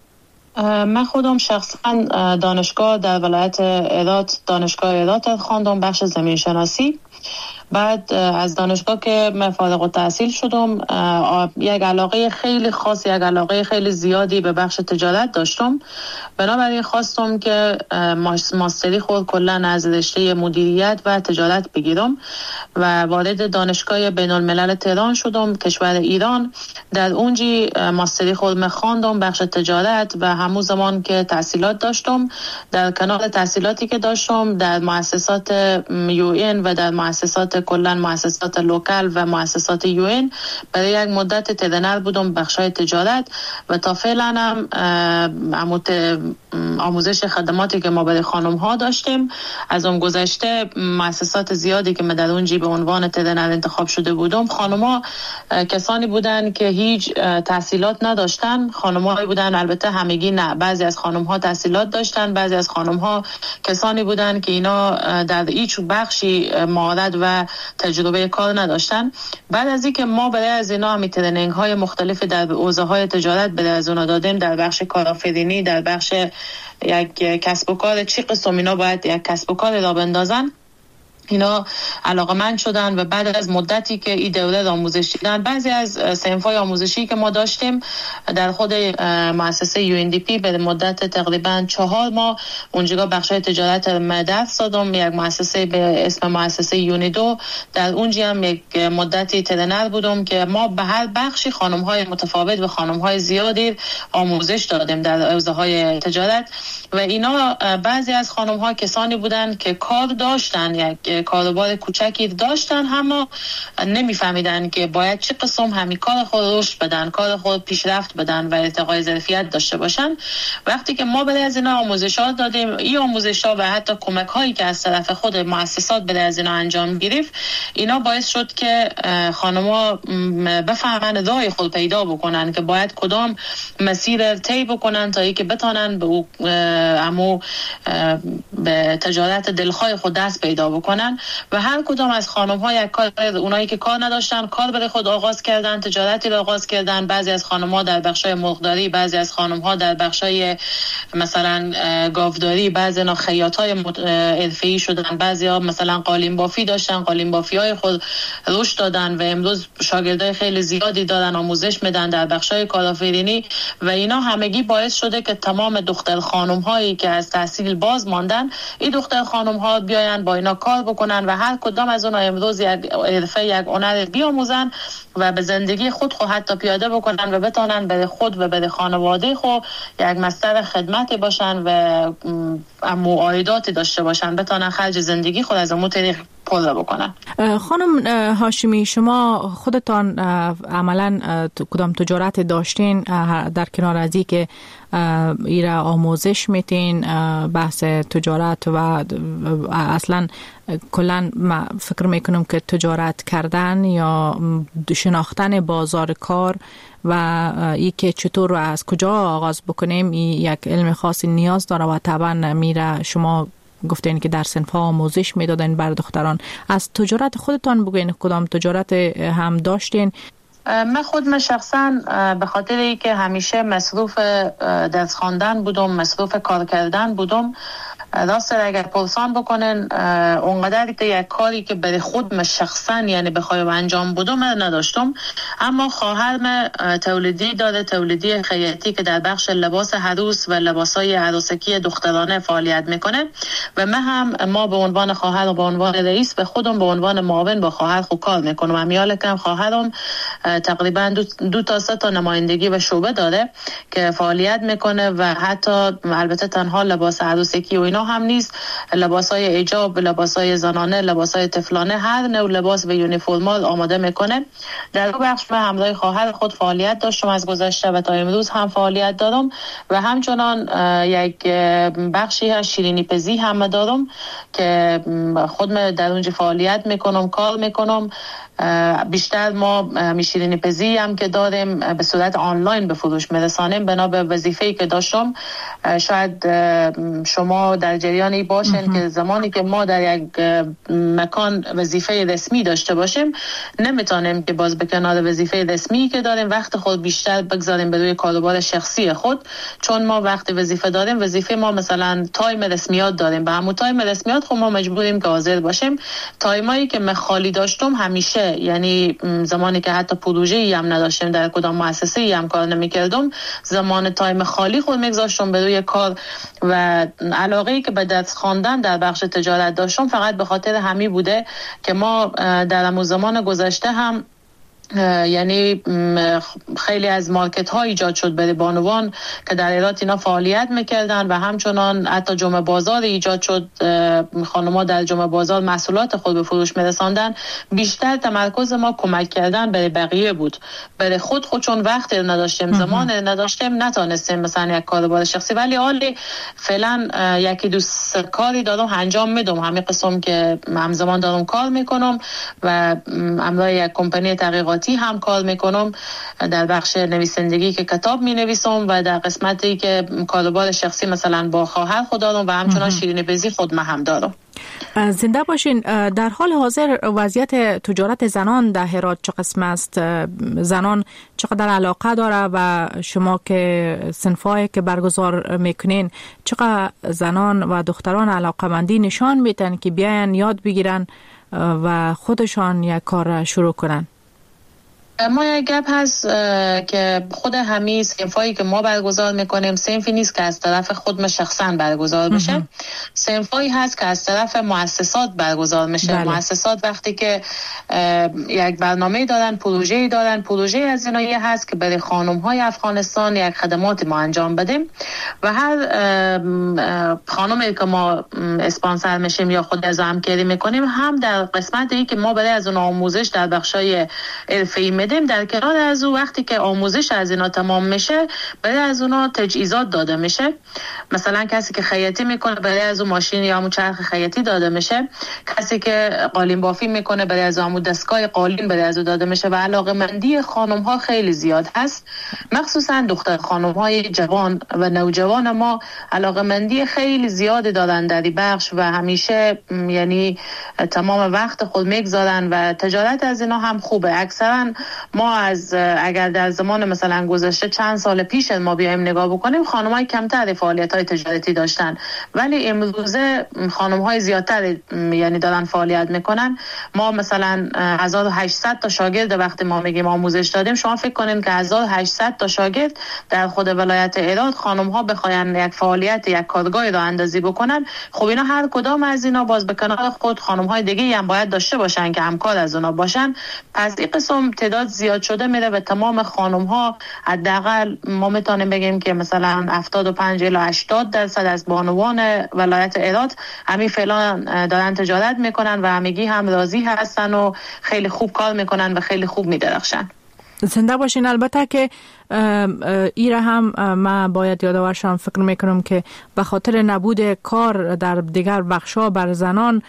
X: من خودم شخصا دانشگاه در ولایت هرات، دانشگاه هرات خواندم، بخش زمین شناسی. بعد از دانشگاه که من فارغ التحصیل شدم، یک علاقه خیلی خاص، یک علاقه خیلی زیادی به بخش تجارت داشتم. بنابراین خواستم که ماستری خود کلا از رشته مدیریت و تجارت بگیرم و وارد دانشگاه بین الملل تهران شدم، کشور ایران. در اونجی ماستری خود من خواندم بخش تجارت و همون زمان که تحصیلات داشتم، در کنار تحصیلاتی که داشتم در مؤسسات یو این و در مؤسسات کلا مؤسسات لوکال و مؤسسات یو این برای یک مدت ترینر بودم بخشای تجارت و تا فعلا هم آموزش خدماتی که ما برای خانم ها داشتیم. از اون گذشته مؤسسات زیادی که من در اونجی به عنوان ترینر انتخاب شده بودم، خانم ها کسانی بودن که هیچ تحصیلات نداشتن. خانم هایی بودن، البته همگی نه، بعضی از خانم ها تحصیلات داشتن، بعضی از خانم ها کسانی بودن که اینا در هیچ بخشی مهارت و تجربه کار نداشتن. بعد از اینکه ما برای از اینا هم ترینینگ های مختلفی در حوزه های تجارت برای از اونا دادیم، در بخش کارآفرینی، در بخش یک کسب و کار چی قسم اینا باید یک کسب و کار را بندازن، اینا علاقمند شدن و بعد از مدتی که این دوره آموزش دیدن، بعضی از صنف‌های آموزشی که ما داشتیم در خود مؤسسه یو ان دی پی به مدت تقریبا چهار ماه اونجا بخشای تجارت درس دادم. یک مؤسسه به اسم مؤسسه یونیدو، در اونجا هم یک مدتی ترنر بودم که ما به هر بخشی خانم‌های متفاوت و خانم‌های زیادی آموزش دادیم در حوزه‌های تجارت و اینا بعضی از خانم‌ها کسانی بودن که کار داشتن، یک کاروبار کوچکی داشتن، اما نمیفهمیدن که باید چه قسم همین کار خود رشد بدن، کار خود پیشرفت بدن و ارتقای ظرفیت داشته باشن. وقتی که ما برای از اینا آموزشات دادیم، این آموزشات و حتی کمک هایی که از طرف خود مؤسسات برای از اینا انجام گرفت، اینا باعث شد که خانم‌ها بفهمن راه خود پیدا بکنن که باید کدام مسیر طی بکنن تا اینکه بتونن به او امو به تجارت دلخواه خود دست پیدا بکنن. و هر کدام از خانم‌ها یک کار، اونایی که کار نداشتن کار برای خود آغاز کردن، تجارتی را آغاز کردن. بعضی از خانم‌ها در بخشای مرغداری، بعضی از خانم‌ها در بخشای مثلا گاوداری، بعضی نا خیاطای حرفه‌ای شدن، بعضی‌ها مثلا قالین بافی داشتن، قالین بافی‌های خود رشد دادن و امروز شاگردای خیلی زیادی دارن آموزش میدن در بخشای کارآفرینی و اینا همگی باعث شده که تمام دختر خانم‌هایی که از تحصیل باز ماندن، این دختر خانم‌ها بیاین با اینا کار بکنن و هر کدام از اونها امروز یک حرفه، یک هنر بیاموزن و به زندگی خود خود حتی پیاده بکنن و بتونن به خود و به خانواده خود یک مصدر خدمت باشن و عایداتی داشته باشن، بتونن خرج زندگی خود از اون طریق پول بکنن.
I: خانم هاشمی، شما خودتان عملا کدام تجارت داشتین در کنار از این که ایرا آموزش میتین بحث تجارت و اصلا کلا فکر میکنم که تجارت کردن یا شناختن بازار کار و ای که چطور و از کجا آغاز بکنیم این یک علم خاصی نیاز داره و طبعا میره. شما گفتین که در صنف‌ها آموزش میدادن بر دختران. از تجارت خودتان بگوین کدام تجارت هم داشتین؟
X: من خود من شخصا به خاطر ای که همیشه مصروف درس خواندن بودم، مصروف کار کردن بودم، راست اگر پرسان بکنن اونقدر که یک کاری که برای خود من شخصا یعنی بخوایم انجام بدم من نداشتم. اما خواهرم تولیدی داره، تولیدی خیاطی که در بخش لباس عروس و لباسای عروسکی دخترانه فعالیت میکنه و من هم ما به عنوان خواهر و به عنوان رئیس به خودم به عنوان معاون با خواهر خود کار میکنم. امیال کم خواهرم تقریبا دو, دو تا سه تا نمایندگی و شعبه داره که فعالیت میکنه و حتی البته تنها لباس عروسکی و اینا هم نیست، لباسای ایجاب، لباسای زنانه، لباسای طفلانه، هر نوع لباس و یونیفرمال آماده میکنه. در دو بخش من همراه خواهر خود فعالیت داشتم از گذشته و تا امروز هم فعالیت دارم و همچنان یک بخشی از شیرینی پزی هم دارم که خودم در اونجا فعالیت میکنم، کار میکنم. بیشتر ما میشیرینی پزی هم که داریم به صورت آنلاین به فروش میرسانیم بنا به وظیفه‌ای که داشتم. شاید شما در جریانی باشین که زمانی که ما در یک مکان وظیفه رسمی داشته باشیم نمیتونیم که باز به کنار وظیفه رسمی که داریم وقت خود بیشتر بگذاریم به روی کاروبار شخصی خود، چون ما وقت وظیفه داریم، وظیفه ما مثلا تایم رسمیات داریم، به همون تایم رسمیات خب ما مجبوریم که حاضر باشیم. تایمایی که من خالی داشتم همیشه، یعنی زمانی که حتی پروژه‌ای هم نداشتم، در کدام مؤسسه‌ای هم کار نمی‌کردم، زمان تایم خالی خود می‌گذاشتم به روی کار و علاقه‌ای که به درس خواندن در بخش تجارت داشتم فقط به خاطر همین بوده که ما در همون زمان گذشته هم یعنی خیلی از مارکت ها ایجاد شد برای بانوان که در ایران اینا فعالیت میکردن و همچنان حتی جمعه بازار ایجاد شد، خانم‌ها در جمعه بازار محصولات خود به فروش میرساندن. بیشتر تمرکز ما کمک کردن برای بقیه بود، برای خود خود چون وقت نداشتیم، زمان نداشتیم، نتونستیم مثلا یک کاروبار شخصی، ولی حالی فعلا یکی دو کاری دارم انجام میدم، همین قسم که همزمان دارم کار میکنم و همراه یک کمپانی تحقیقاتی هم کار میکنم در بخش نویسندگی که کتاب می نویسم و در قسمتی که کاروبار شخصی مثلا با خواهر خود دارم و همچنان شیرینی پزی خود من هم دارم.
I: زنده باشین. در حال حاضر وضعیت تجارت زنان در هرات چه قسم است؟ زنان چقدر علاقه داره و شما که صنفایی که برگزار میکنین چقدر زنان و دختران علاقه‌مندی نشان میتن که بیاین یاد بگیرن و خودشان یک کار شروع کنن؟
X: ما یک گپ هست که خود همین صنفایی که ما برگزار میکنیم صنفی نیست که از طرف خود ما شخصا برگزار بشه. صنفایی هست که از طرف مؤسسات برگزار میشه. بله. مؤسسات وقتی که یک برنامه دارن، پروژه‌ای دارن، پروژه از اینا یه هست که برای خانم‌های افغانستان یک خدمات ما انجام بدیم و هر خانمی که ما اسپانسر میشیم یا خود از همکاری میکنیم هم در قسمتی که ما برای از اون آموزش در بخشای حرفه‌ای میدیم، در کنار از او وقتی که آموزش از اینا تمام میشه برای از اونا تجهیزات داده میشه. مثلا کسی که خیاطی میکنه برای از اون ماشین یا همون چرخ خیاطی داده میشه، کسی که قالین بافی میکنه برای از همون دستگاه قالین برای از او داده میشه و علاقه‌مندی خانم ها خیلی زیاد هست، مخصوصا دختر خانم های جوان و نوجوان ما علاقه‌مندی خیلی زیاد دارن در این بخش و همیشه یعنی تمام وقت خود میگذارن و تجارت از اینا هم خوبه. اکثرا ما از اگر در زمان مثلا گذشته چند سال پیش ما بیایم نگاه بکنیم خانم‌های کمتر فعالیت‌های تجارتی داشتن، ولی امروزه خانم‌های زیادتر یعنی دارن فعالیت میکنن. ما مثلا هزار و هشتصد تا شاگرد وقتی ما میگیم آموزش دادیم، شما فکر کنین که هزار و هشتصد تا شاگرد در خود ولایت هرات خانم‌ها بخواین یک فعالیت یک کارگاهی را اندازی بکنن، خب اینا هر کدام از اینا باز به کنار خود خانم‌های دیگه هم باید داشته باشن که همکار از اونا باشن. پس این قسم تعداد زیاد شده میره و تمام خانم ها حداقل ما میتونیم بگیم که مثلا هفتاد و پنج الی هشتاد درصد از بانوان ولایت هرات همین فعلا دارن تجارت میکنن و همگی هم راضی هستن و خیلی خوب کار میکنن و خیلی خوب میدرخشن.
I: زنده باشین. البته که ایره هم من باید یادآورشم فکر میکنم که به خاطر نبود کار در دیگر بخشا بر زنان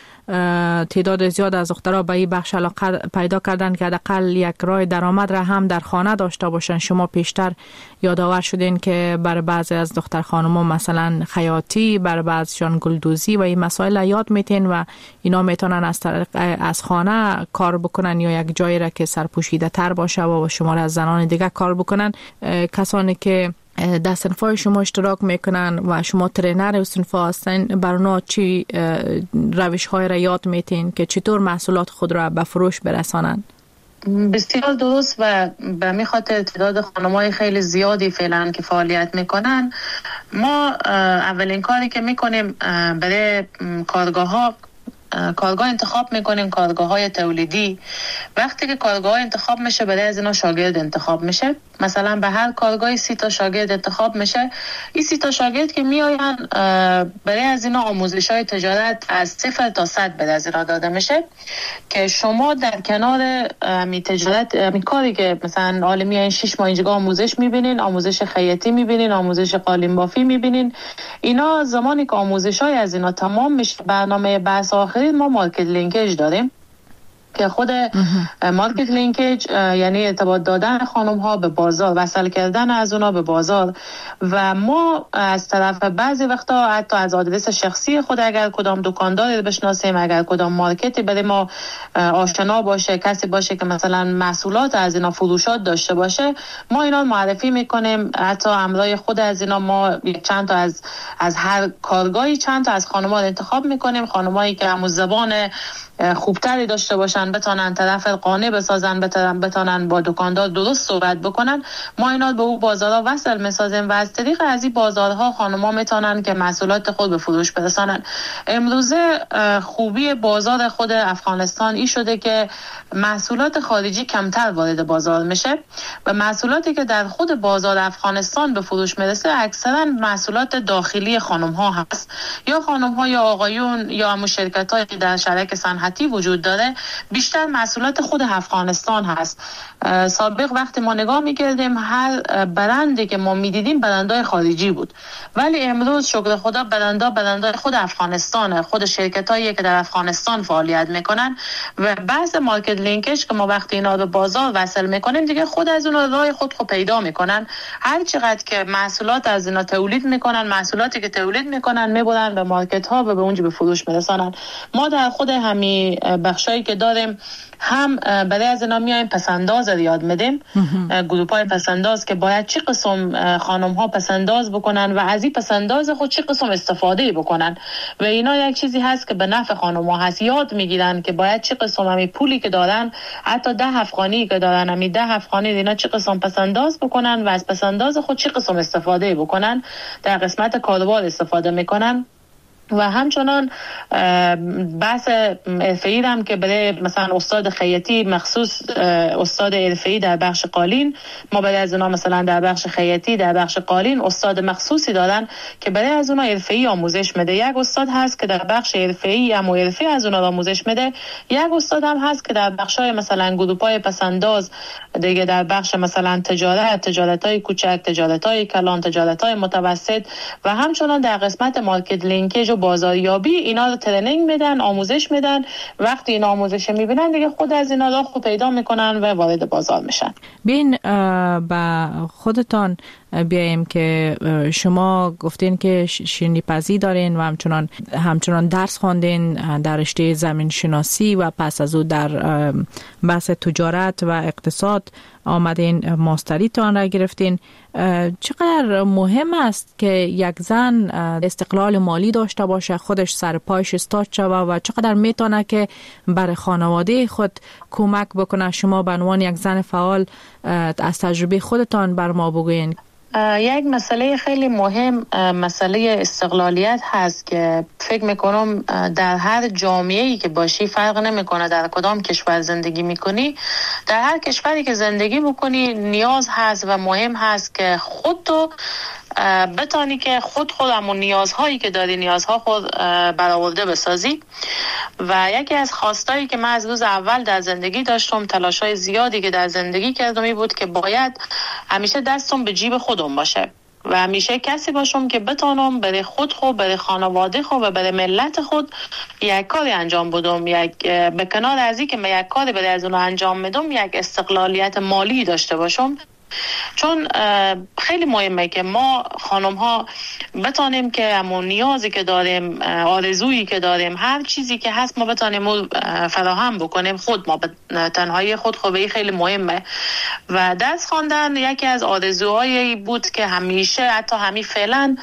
I: تعداد زیاد از دخترها به این بخش علاقه پیدا کردن که حداقل یک راه درآمد را هم در خانه داشته باشن. شما پیشتر یادآور شدین که برای بعضی از دختر خانم‌ها مثلا خیاطی، برای بعضیشان گلدوزی و این مسائل یاد میتین و اینا میتونن از طریق از خانه کار بکنن یا یک جایی را که سرپوشیده تر باشه و شما از زنان دیگه کار بکنن. کسانی که در صنفای شما اشتراک میکنن و شما ترینر و صنفا هستین، برای چی روش های را یاد میتین که چطور محصولات خود را به فروش برسانن؟
X: بسیار درست و به می خاطر تعداد خانم‌های خیلی زیادی فعلا که فعالیت میکنن، ما اولین کاری که میکنیم برای کارگاه ها کارگاه انتخاب میکنیم، کارگاه های تولیدی. وقتی که کارگاه انتخاب میشه برای از اینا شاگرد انتخاب میشه. مثلا به هر کارگاهی سی تا شاگرد انتخاب میشه. این سی تا شاگرد که میآین برای از اینا آموزش های تجارت از صفر تا صد برای از اینا داده میشه که شما در کنار می تجارت می کاری که مثلا عالمی این شش ماه اینجا آموزش میبینین، آموزش خیاطی میبینین، آموزش قالین بافی میبینین، اینا زمانی که آموزش های از اینا تمام میشه برنامه بحث آخری ما مارکت لینکیج داریم که خود مارکت لینکیج یعنی ارتباط دادن خانم ها به بازار، وصل کردن از اونا به بازار و ما از طرف بعضی وقتا حتی از آدرس شخصی خود اگر کدام دکانداری بشناسیم، اگر کدام مارکتی برای ما آشنا باشه، کسی باشه که مثلا محصولات از اینا فروشات داشته باشه، ما اینا معرفی میکنیم. حتی همراه خود از اینا ما چند تا از از هر کارگاهی چند تا از خانم‌ها انتخاب میکنیم، خانمایی که همون زبان خوبتری داشته باشن، بتونن طرف قانع بسازن، بتونن بتونن با دکاندار درست صحبت بکنن. ما اینا به اون بازارها وصل میسازیم و از طریق از این بازارها خانم‌ها میتونن که محصولات خود به فروش برسانن. امروزه خوبی بازار خود افغانستان این شده که محصولات خارجی کمتر وارد بازار میشه و محصولاتی که در خود بازار افغانستان به فروش میرسه اکثرا محصولات داخلی خانم‌ها هست، یا خانم‌ها یا آقایون یا هم شرکت‌هایی که در شرکت صنعتی وجود داره بیشتر محصولات خود افغانستان هست. سابق وقتی ما نگاه میکردیم هر برندی که ما میدیدیم برندهای خارجی بود، ولی امروز شکر خدا برندها برندهای خود افغانستانه، خود شرکتایی که در افغانستان فعالیت میکنن و بعض مارکت لینکش که ما وقتی اینا رو بازار وصل میکنیم دیگه خود از اون راه خود خود پیدا میکنن. هر چقدر که محصولات از اینا تولید میکنن، محصولاتی که تولید میکنن میبرن به مارکت ها و به اونجا به فروش میرسانن. ما در خود همین بخشایی که داریم هم برای از اینا میایم پسنداز رو یاد میدیم، گروپای پسنداز که باید چه قسم خانم ها پسنداز بکنن و از این پسنداز خود چه قسم استفاده بکنن و اینا یک چیزی هست که به نفع خانم ها هست. یاد میگیرن که باید چه قسم همین پولی که دارن، حتی ده افغانی که دارن، همین ده افغانی اینا چه قسم پسنداز بکنن و از پسنداز خود چه قسم استفاده بکنن، در قسمت کاروبار استفاده میکنن. و همچنان بحث حرفه‌ای هم که برای مثلا استاد خیاطی مخصوص استاد حرفه‌ای در بخش قالین، ما برای از اونا مثلا در بخش خیاطی در بخش قالین استاد مخصوصی دارن که برای از اونا حرفه‌ای آموزش میده. یک استاد هست که در بخش حرفه‌ای هم حرفه‌ای از اونا آموزش میده، یک استاد هم هست که در بخش‌های مثلا گروپ‌های پسنداز دیگه، در بخش مثلا تجارت، تجارت‌های کوچک، تجارت‌های کلان، تجارت‌های متوسط و همچنان در قسمت مارکت لینکیج و بازاریابی اینا رو ترنینگ میدن، آموزش میدن. وقتی این آموزش میبینن دیگه خود از اینا راه خود پیدا میکنن و وارد بازار میشن.
I: بین با خودتان بیایم که شما گفتین که شیرینی پزی دارین و همچنان همچنان درس خواندین در رشته زمین شناسی و پس از او در بحث تجارت و اقتصاد آمدین ماستری تان را گرفتین. چقدر مهم است که یک زن استقلال مالی داشته باشه، خودش سر پایش استاد شوه و چقدر میتونه که برای خانواده خود کمک بکنه؟ شما به عنوان یک زن فعال از تجربه خودتان بر ما بگوین.
X: یک مسئله خیلی مهم مسئله استقلالیت هست که فکر میکنم در هر جامعه‌ای که باشی فرق نمیکنه در کدام کشور زندگی میکنی، در هر کشوری که زندگی بکنی نیاز هست و مهم هست که خود تو بتانی که خود خود همون نیازهایی که داری نیازها خود برآورده بسازی. و یکی از خواستایی که من از روز اول در زندگی داشتم، تلاشای زیادی که در زندگی کردم این بود که باید همیشه دستم به جیب خودم باشه و همیشه کسی باشم که بتانم برای خود خود، برای خانواده خود و برای ملت خود یک کاری انجام بدم. یک به کنار از این که من یک کاری برای از اون انجام میدم، یک استقلالیت مالی داشته باشم. چون خیلی مهمه که ما خانم ها بتانیم که همون نیازی که داریم، آرزویی که داریم، هر چیزی که هست ما بتانیم فراهم بکنیم خود ما، تنهایی خود خوبه خیلی مهمه. و درس خواندن یکی از آرزوهایی بود که همیشه حتی همین فعلا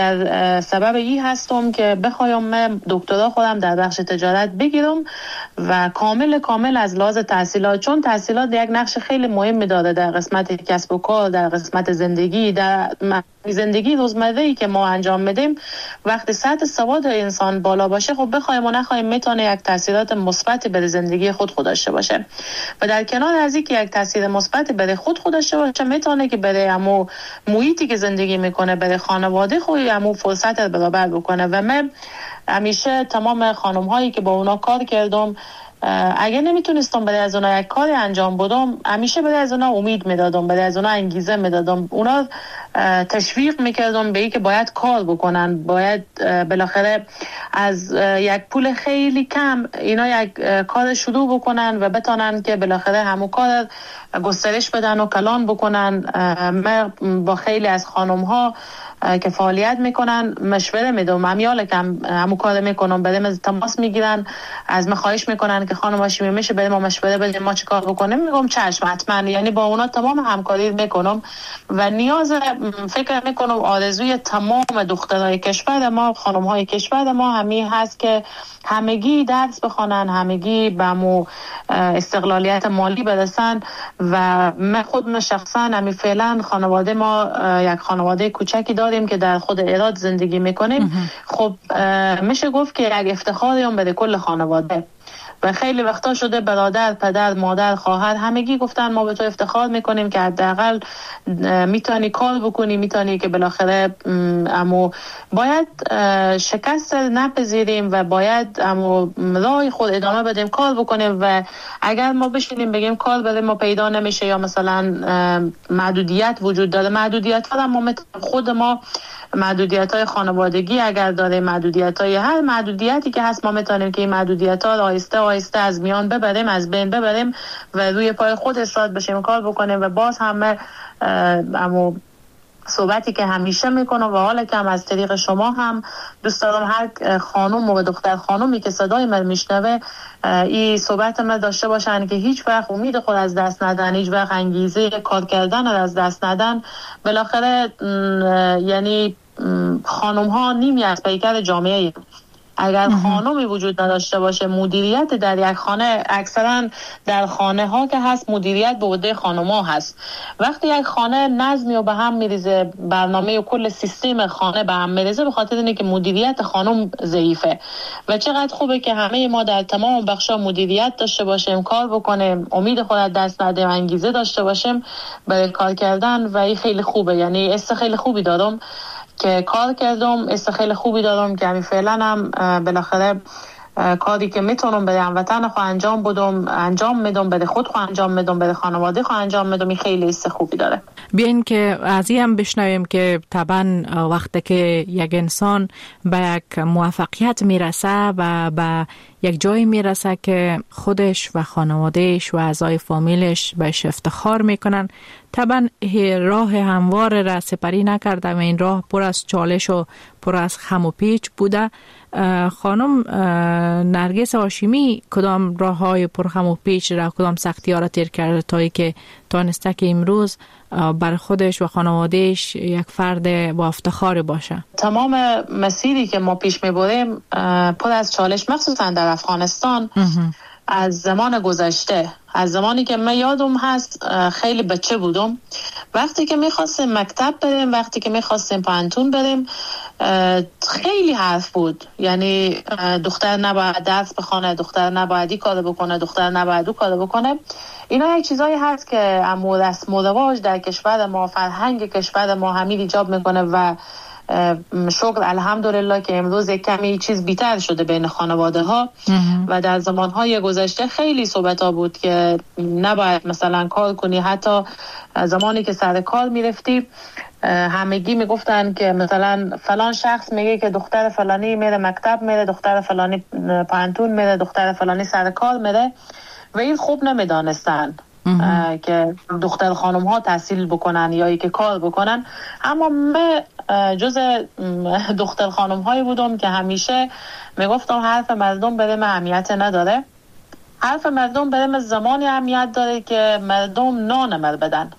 X: در سبب این هستم که بخوایم من دکترا خودم در بخش تجارت بگیرم و کامل کامل از لحاظ تحصیلات، چون تحصیلات یک نقش خیلی مهمی داره در قسمت کسب و کار، در قسمت زندگی، در زندگی روزمره‌ای که ما انجام میدیم. وقتی سطح سواد انسان بالا باشه، خب بخوایم و نخوایم میتونه یک تاثیرات مثبتی بر زندگی خود خود داشته باشه. و در کنار از اینکه یک تاثیر مثبتی بر خود خود داشته باشه، میتونه که برای همو محیطی که زندگی میکنه، برای خانواده خود همو فرصت برابر بکنه. و من همیشه تمام خانم هایی که با اونا کار کردم، اگه نمیتونستم برای از اونا یک کاری انجام بدم، همیشه برای از اونا امید میدادم، برای از اونا انگیزه میدادم، اونا تشویق میکردم به این که باید کار بکنن، باید بالاخره از یک پول خیلی کم اینا یک کار شروع بکنن و بتونن که بالاخره همون کار گسترش بدن و کلان بکنن. من با خیلی از خانم ها که فعالیت میکنن مشوره میدم، امیال کم همون کار میکنم، بریم تماس میگیرن، از من خواهش میکنن که خانم هاشمی میشه بریم ما مشوره بدیم، ما چه کار بکنیم؟ میگم چشم حتما. یعنی با اونا تمام همکاری میکنم و نیاز فکر میکنم آرزوی تمام دخترای کشور ما، خانم های کشور ما همین هست که همگی درس بخونن، همگی به مو استقلالیت مالی برسن. و من خود شخصا همین فعلا خانواده ما یک خانواده کوچکی داریم که در خود ایراد زندگی میکنیم. خب میشه گفت که یک افتخاری هم برای کل خانواده. و خیلی وقتا شده برادر، پدر، مادر، خواهر همگی گفتن ما به تو افتخار میکنیم که حداقل میتونی کار بکنی، میتونی که بالاخره اما باید شکست نپذیریم و باید اما راه خود ادامه بدیم، کار بکنیم و اگر ما بشینیم بگیم کار برای ما پیدا نمیشه یا مثلا محدودیت وجود داره، محدودیت ها ما خود ما محدودیت های خانوادگی اگر داره، محدودیت های هر محدودیتی که هست ما میتونیم که این محدودیت ها آهسته آهسته از میان ببریم، از بین ببریم و روی پای خود استاد بشیم، کار بکنیم و باز همه اما صحبتی که همیشه میکنم و حالا که هم از طریق شما هم دوست دارم هر خانم و دختر خانومی که صدای من میشنوه این صحبت من داشته باشن که هیچ وقت امید خود از دست ندن، هیچ وقت انگیزه کار کردن از دست ندن. بالاخره یعنی خانم ها نیمی از پیکر جامعه. اگر خانمی وجود نداشته باشه، مدیریت در یک خانه، اکثرا در خانه ها که هست مدیریت به عهده خانم ها هست. وقتی یک خانه نظمی و به هم میریزه، برنامه و کل سیستم خانه به هم میریزه، به خاطر اینه که مدیریت خانم ضعیفه. و چقدر خوبه که همه ما در تمام بخشا مدیریت داشته باشیم، کار بکنیم، امید خود از دست ندیم، انگیزه داشته باشیم برای کار کردن و این خیلی خوبه. یعنی است خیلی خوبی دارم که کار کردم، است خیلی خوبی دارم که همین فعلا هم بالاخره کاری که میتونم برای هموطن خود انجام بدم انجام میدم، برای خود خود انجام میدم، برای خانواده خود انجام میدم. این خیلی است خوبی داره.
I: بیاین که از این هم بشنویم که طبعا وقتی که یک انسان به یک موفقیت میرسه و به یک جایی میرسه که خودش و خانوادهش و اعضای فامیلش بهش افتخار میکنن، طبعا راه هموار را سپری نکرده و این راه پر از چالش و پر از خم و پیچ بوده. خانم نرگس هاشمی کدام راه های پر خم و پیچ را، کدام سختی ها را تیر کرده تا ای که تانسته که امروز بر خودش و خانوادهش یک فرد با افتخار باشه؟
X: تمام مسیری که ما پیش میبریم پر از چالش، مخصوصا در افغانستان. از زمان گذشته، از زمانی که من یادم هست خیلی بچه بودم، وقتی که میخواستیم مکتب بریم، وقتی که میخواستیم پانتون بریم، خیلی حرف بود. یعنی دختر نباید درس بخونه، دختر نباید این کار بکنه، دختر نباید اون کار بکنه. اینا یک چیزایی هست که اما رسم و رواج در کشور ما، فرهنگ کشور ما همین ایجاب میکنه و شکر الحمدلله که امروز یک کمی چیز بیتر شده بین خانواده ها و در زمان های گذشته خیلی صحبت ها بود که نباید مثلا کار کنی. حتی زمانی که سر کار میرفتی همگی میگفتن که مثلا فلان شخص میگه که دختر فلانی میره مکتب میره، دختر فلانی پانتون میره، دختر فلانی سر کار میره و این خوب نمیدانستن که دختر خانم ها تحصیل بکنن یا ای که کار بکنن. اما من جز دختر خانم هایی بودم که همیشه میگفتم حرف مردم برای من اهمیت نداره، حرف مردم برای من زمانی اهمیت داره که مردم نان مر بدن.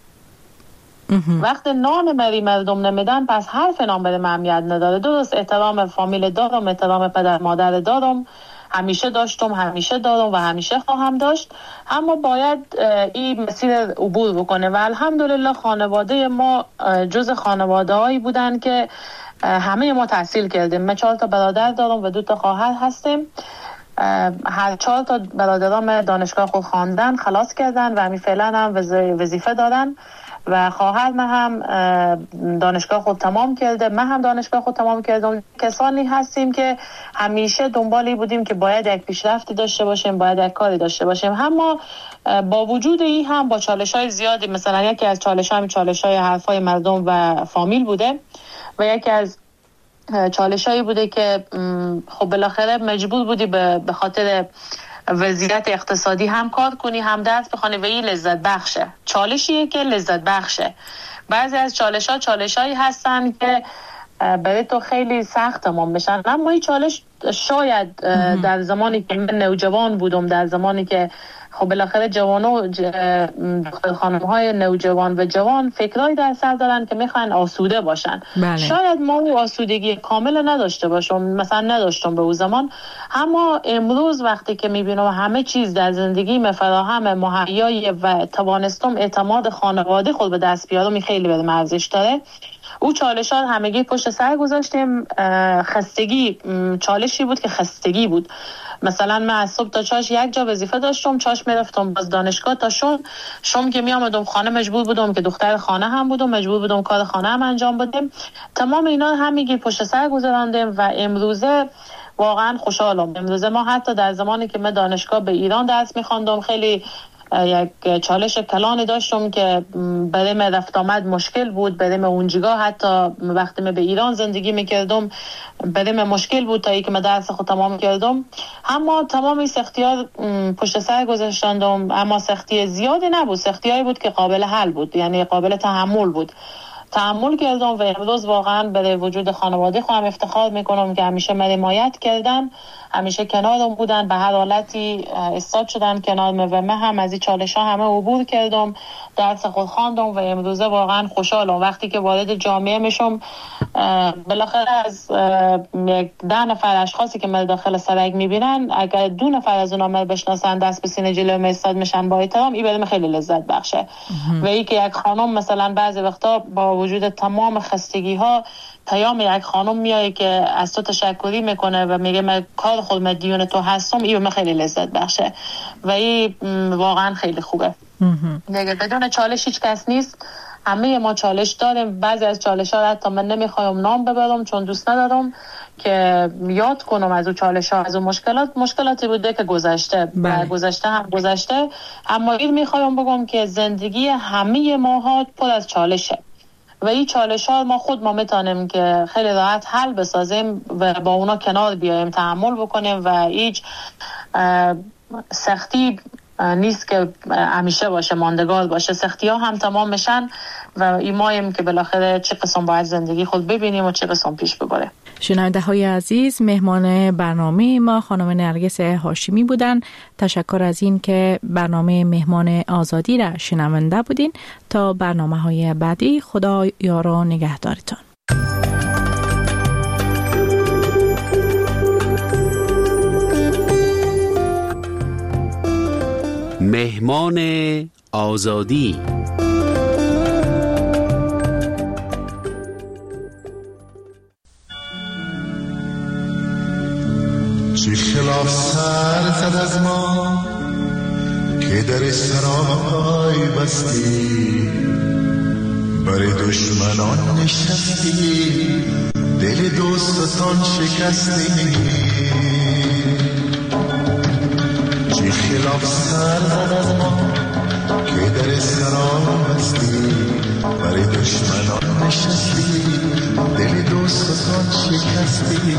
X: وقتی نان مری مردم نمیدن پس حرف نان برای من اهمیت نداره. درست احترام فامیل دارم، احترام پدر مادر دارم، همیشه داشتم، همیشه دارم و همیشه خواهم داشت، اما باید این مسیر عبور بکنه. و الحمدلله خانواده ما جز خانواده هایی بودن که همه ما تحصیل کردیم. من چهار تا برادر دارم و دو تا خواهر هستیم. هر چهار تا برادرام دانشگاه خود خواندن، خلاص کردن و همین فعلا هم وظیفه دارن و خواهر من هم دانشگاه خود تمام کرده، من هم دانشگاه خود تمام کردم. کسانی هستیم که همیشه دنبالی بودیم که باید یک پیشرفتی داشته باشیم، باید یک کاری داشته باشیم. اما با وجود این هم با چالش‌های زیادی، مثلا یکی از چالش‌ها همین چالش‌های حرفای مردم و فامیل بوده و یکی از چالش‌هایی بوده که خب بالاخره مجبور بودی به خاطر وضعیت اقتصادی هم کار کنی هم درس بخونی و این لذت بخشه. چالشیه که لذت بخشه. بعضی از چالش ها چالش هایی هستن که برای تو خیلی سخت تمام بشن، اما این چالش شاید در زمانی که من نوجوان بودم، در زمانی که خب بالاخره جوانو دختر خانم های نوجوان و جوان فکرایی در سر دارن که میخوان آسوده باشن. بله. شاید ما آسودگی کامل نداشته باشم، مثلا نداشتم به اون زمان، اما امروز وقتی که میبینم همه چیز در زندگی مفراهم مهیای و توانستم اعتماد خانواده خود به دست بیارم، خیلی به من ارزش داره. او چالشات همگی پشت سر گذاشتیم. خستگی چالشی بود که خستگی بود مثلا من از صبح تا چاش یک جا وظیفه داشتم، چاش میرفتم باز دانشگاه تا شوم، شوم که می آمدم خانه مجبور بودم که دختر خانه هم بودم، مجبور بودم کار خانه هم انجام بدم. تمام اینا همگی پشت سر گذراندم و امروزه واقعا خوشحالم. امروزه ما حتی در زمانی که من دانشگاه به ایران درس می‌خواندم خیلی یک چالش کلانی داشتم که برای من رفت آمد مشکل بود، برای من اونجا حتی وقتی من به ایران زندگی میکردم برای من مشکل بود تا اینکه من درس خود تمام کردم. اما تمام این سختی‌ها پشت سر گذاشتم، اما سختی زیادی نبود، سختی‌هایی بود که قابل حل بود، یعنی قابل تحمل بود. تحمل کردم و امروز واقعا به وجود خانواده خودم افتخار میکنم که همیشه من حمایت کردن، همیشه کنارم بودن، به هر حالتی استاد شدن کنارم و من هم از این چالش ها همه عبور کردم، درس خود خواندم و امروزه واقعا خوشحالم. وقتی که وارد جامعه میشم بالاخره از یک ده نفر اشخاصی که من داخل سرک میبینن، اگر دو نفر از اونها من بشناسن دست به سینه جلوی من ایستاد میشن با احترام، این برام خیلی لذت بخشه. و این که یک خانم مثلا بعضی وقتا با وجود تمام خستگی ها پیام یک خانم میایه که از تو تشکری میکنه و میگه من کار خود مدیون تو هستم، این من خیلی لذت بخشه و این واقعا خیلی خوبه. دیگه بدون چالش هیچ کس نیست، همه ما چالش داریم. بعضی از چالش ها حتی من نمیخوایم نام ببرم چون دوست ندارم که یاد کنم از اون چالش ها، از اون مشکلات مشکلاتی بوده که گذشته و گذشته هم گذشته. اما این میخوایم بگم که زندگی همه ماها پر از چالشه و این چالش ها ما خود ما میتونیم که خیلی راحت حل بسازیم و با اونا کنار بیایم، تحمل بکنیم و هیچ سختی نیست که همیشه باشه، ماندگار باشه. سختی ها هم تمام میشن و ایمایم که بالاخره چه قسم باید زندگی خود ببینیم و چه قسم پیش ببره.
I: شنونده های عزیز، مهمان برنامه ما خانم نرگس هاشمی بودن. تشکر از این که برنامه مهمان آزادی را شنونده بودین. تا برنامه های بعدی، خدا یار و نگهدارتان.
G: مهمان آزادی.
C: چه خلاف سر زد از ما که در سرای بستی، برای دشمنان نشستی، دل دوستان شکستی. چه خلاف سر زد از ما که در سرای بستی، برای دشمنان نشستی، دل دوستان شکستی.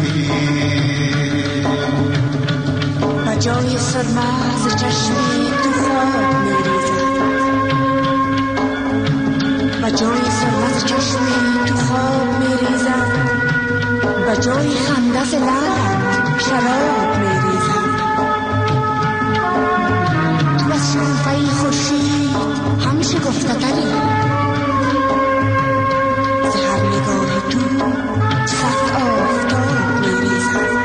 H: جای سرماز چشمی تو خواب میریزد، و جای سرماز چشمی تو خواب میریزد، و جای خندز لعلت شراب میریزد. تو از شنفه خورشید همیشه گفته تری، زهر نگاه تو صد آفتاب میریزد.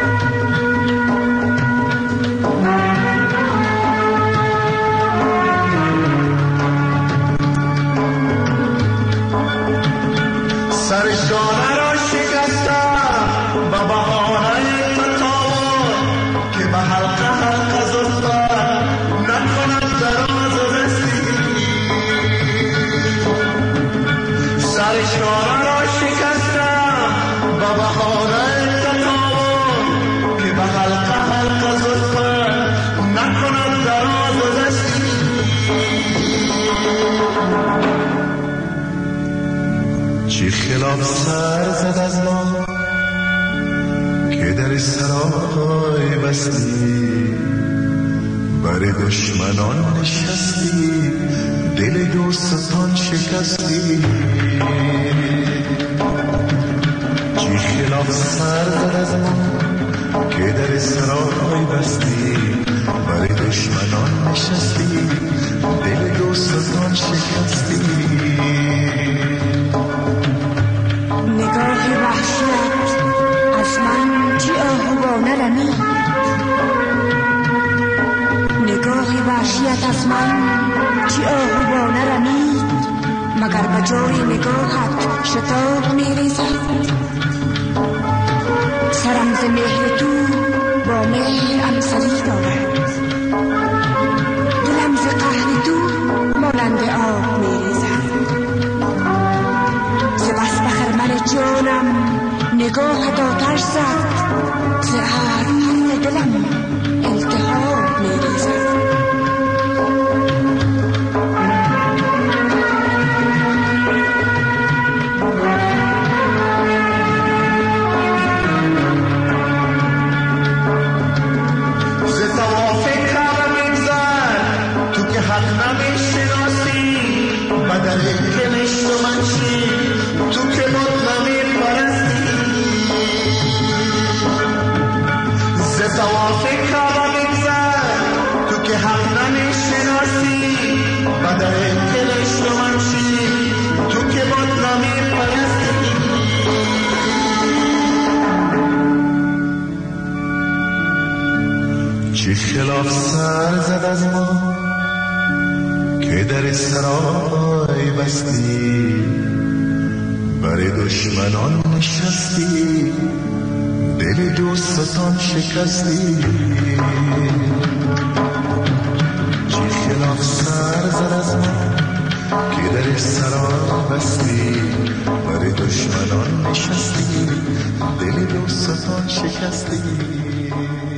C: سرشانه را شکستم و بهانه تطاور که به حلقه حلقه زلفم نکند دراز و رسید. سرشانه را شکستم و بهانه تطاور که به حلقه حلقه زلفم نکند دراز و رسید. چه خلاف سر زد از ما که در سرای بستی، برای دشمنان نشستی، دل دوستان شکستی. چه خلاف سر زد از ما که در سرای بستی، برای دشمنان نشستی، دل دوستان شکستی.
H: نگاه وحشت از من چی آهوانه رمید، نگاه وحشت از من چی آهوانه رمید، مگر به جای نگاهت شتاب میریزد. سرم ز مهر تو با مهر امسلی دارد. دلم ز قهر تو مانند آب میریزد. ز بس به خرمن جانم نگاه آتش زد. ز هر حرف دلم التهاب میریزد.
C: چه خلاف سر زد از ما که در سرای بستی، بر دشمنان نشستی، دل دوستان شکستی. چه خلاف سر زد از ما که در سرای بستی، بر دشمنان نشستی، دل دوستان شکستی.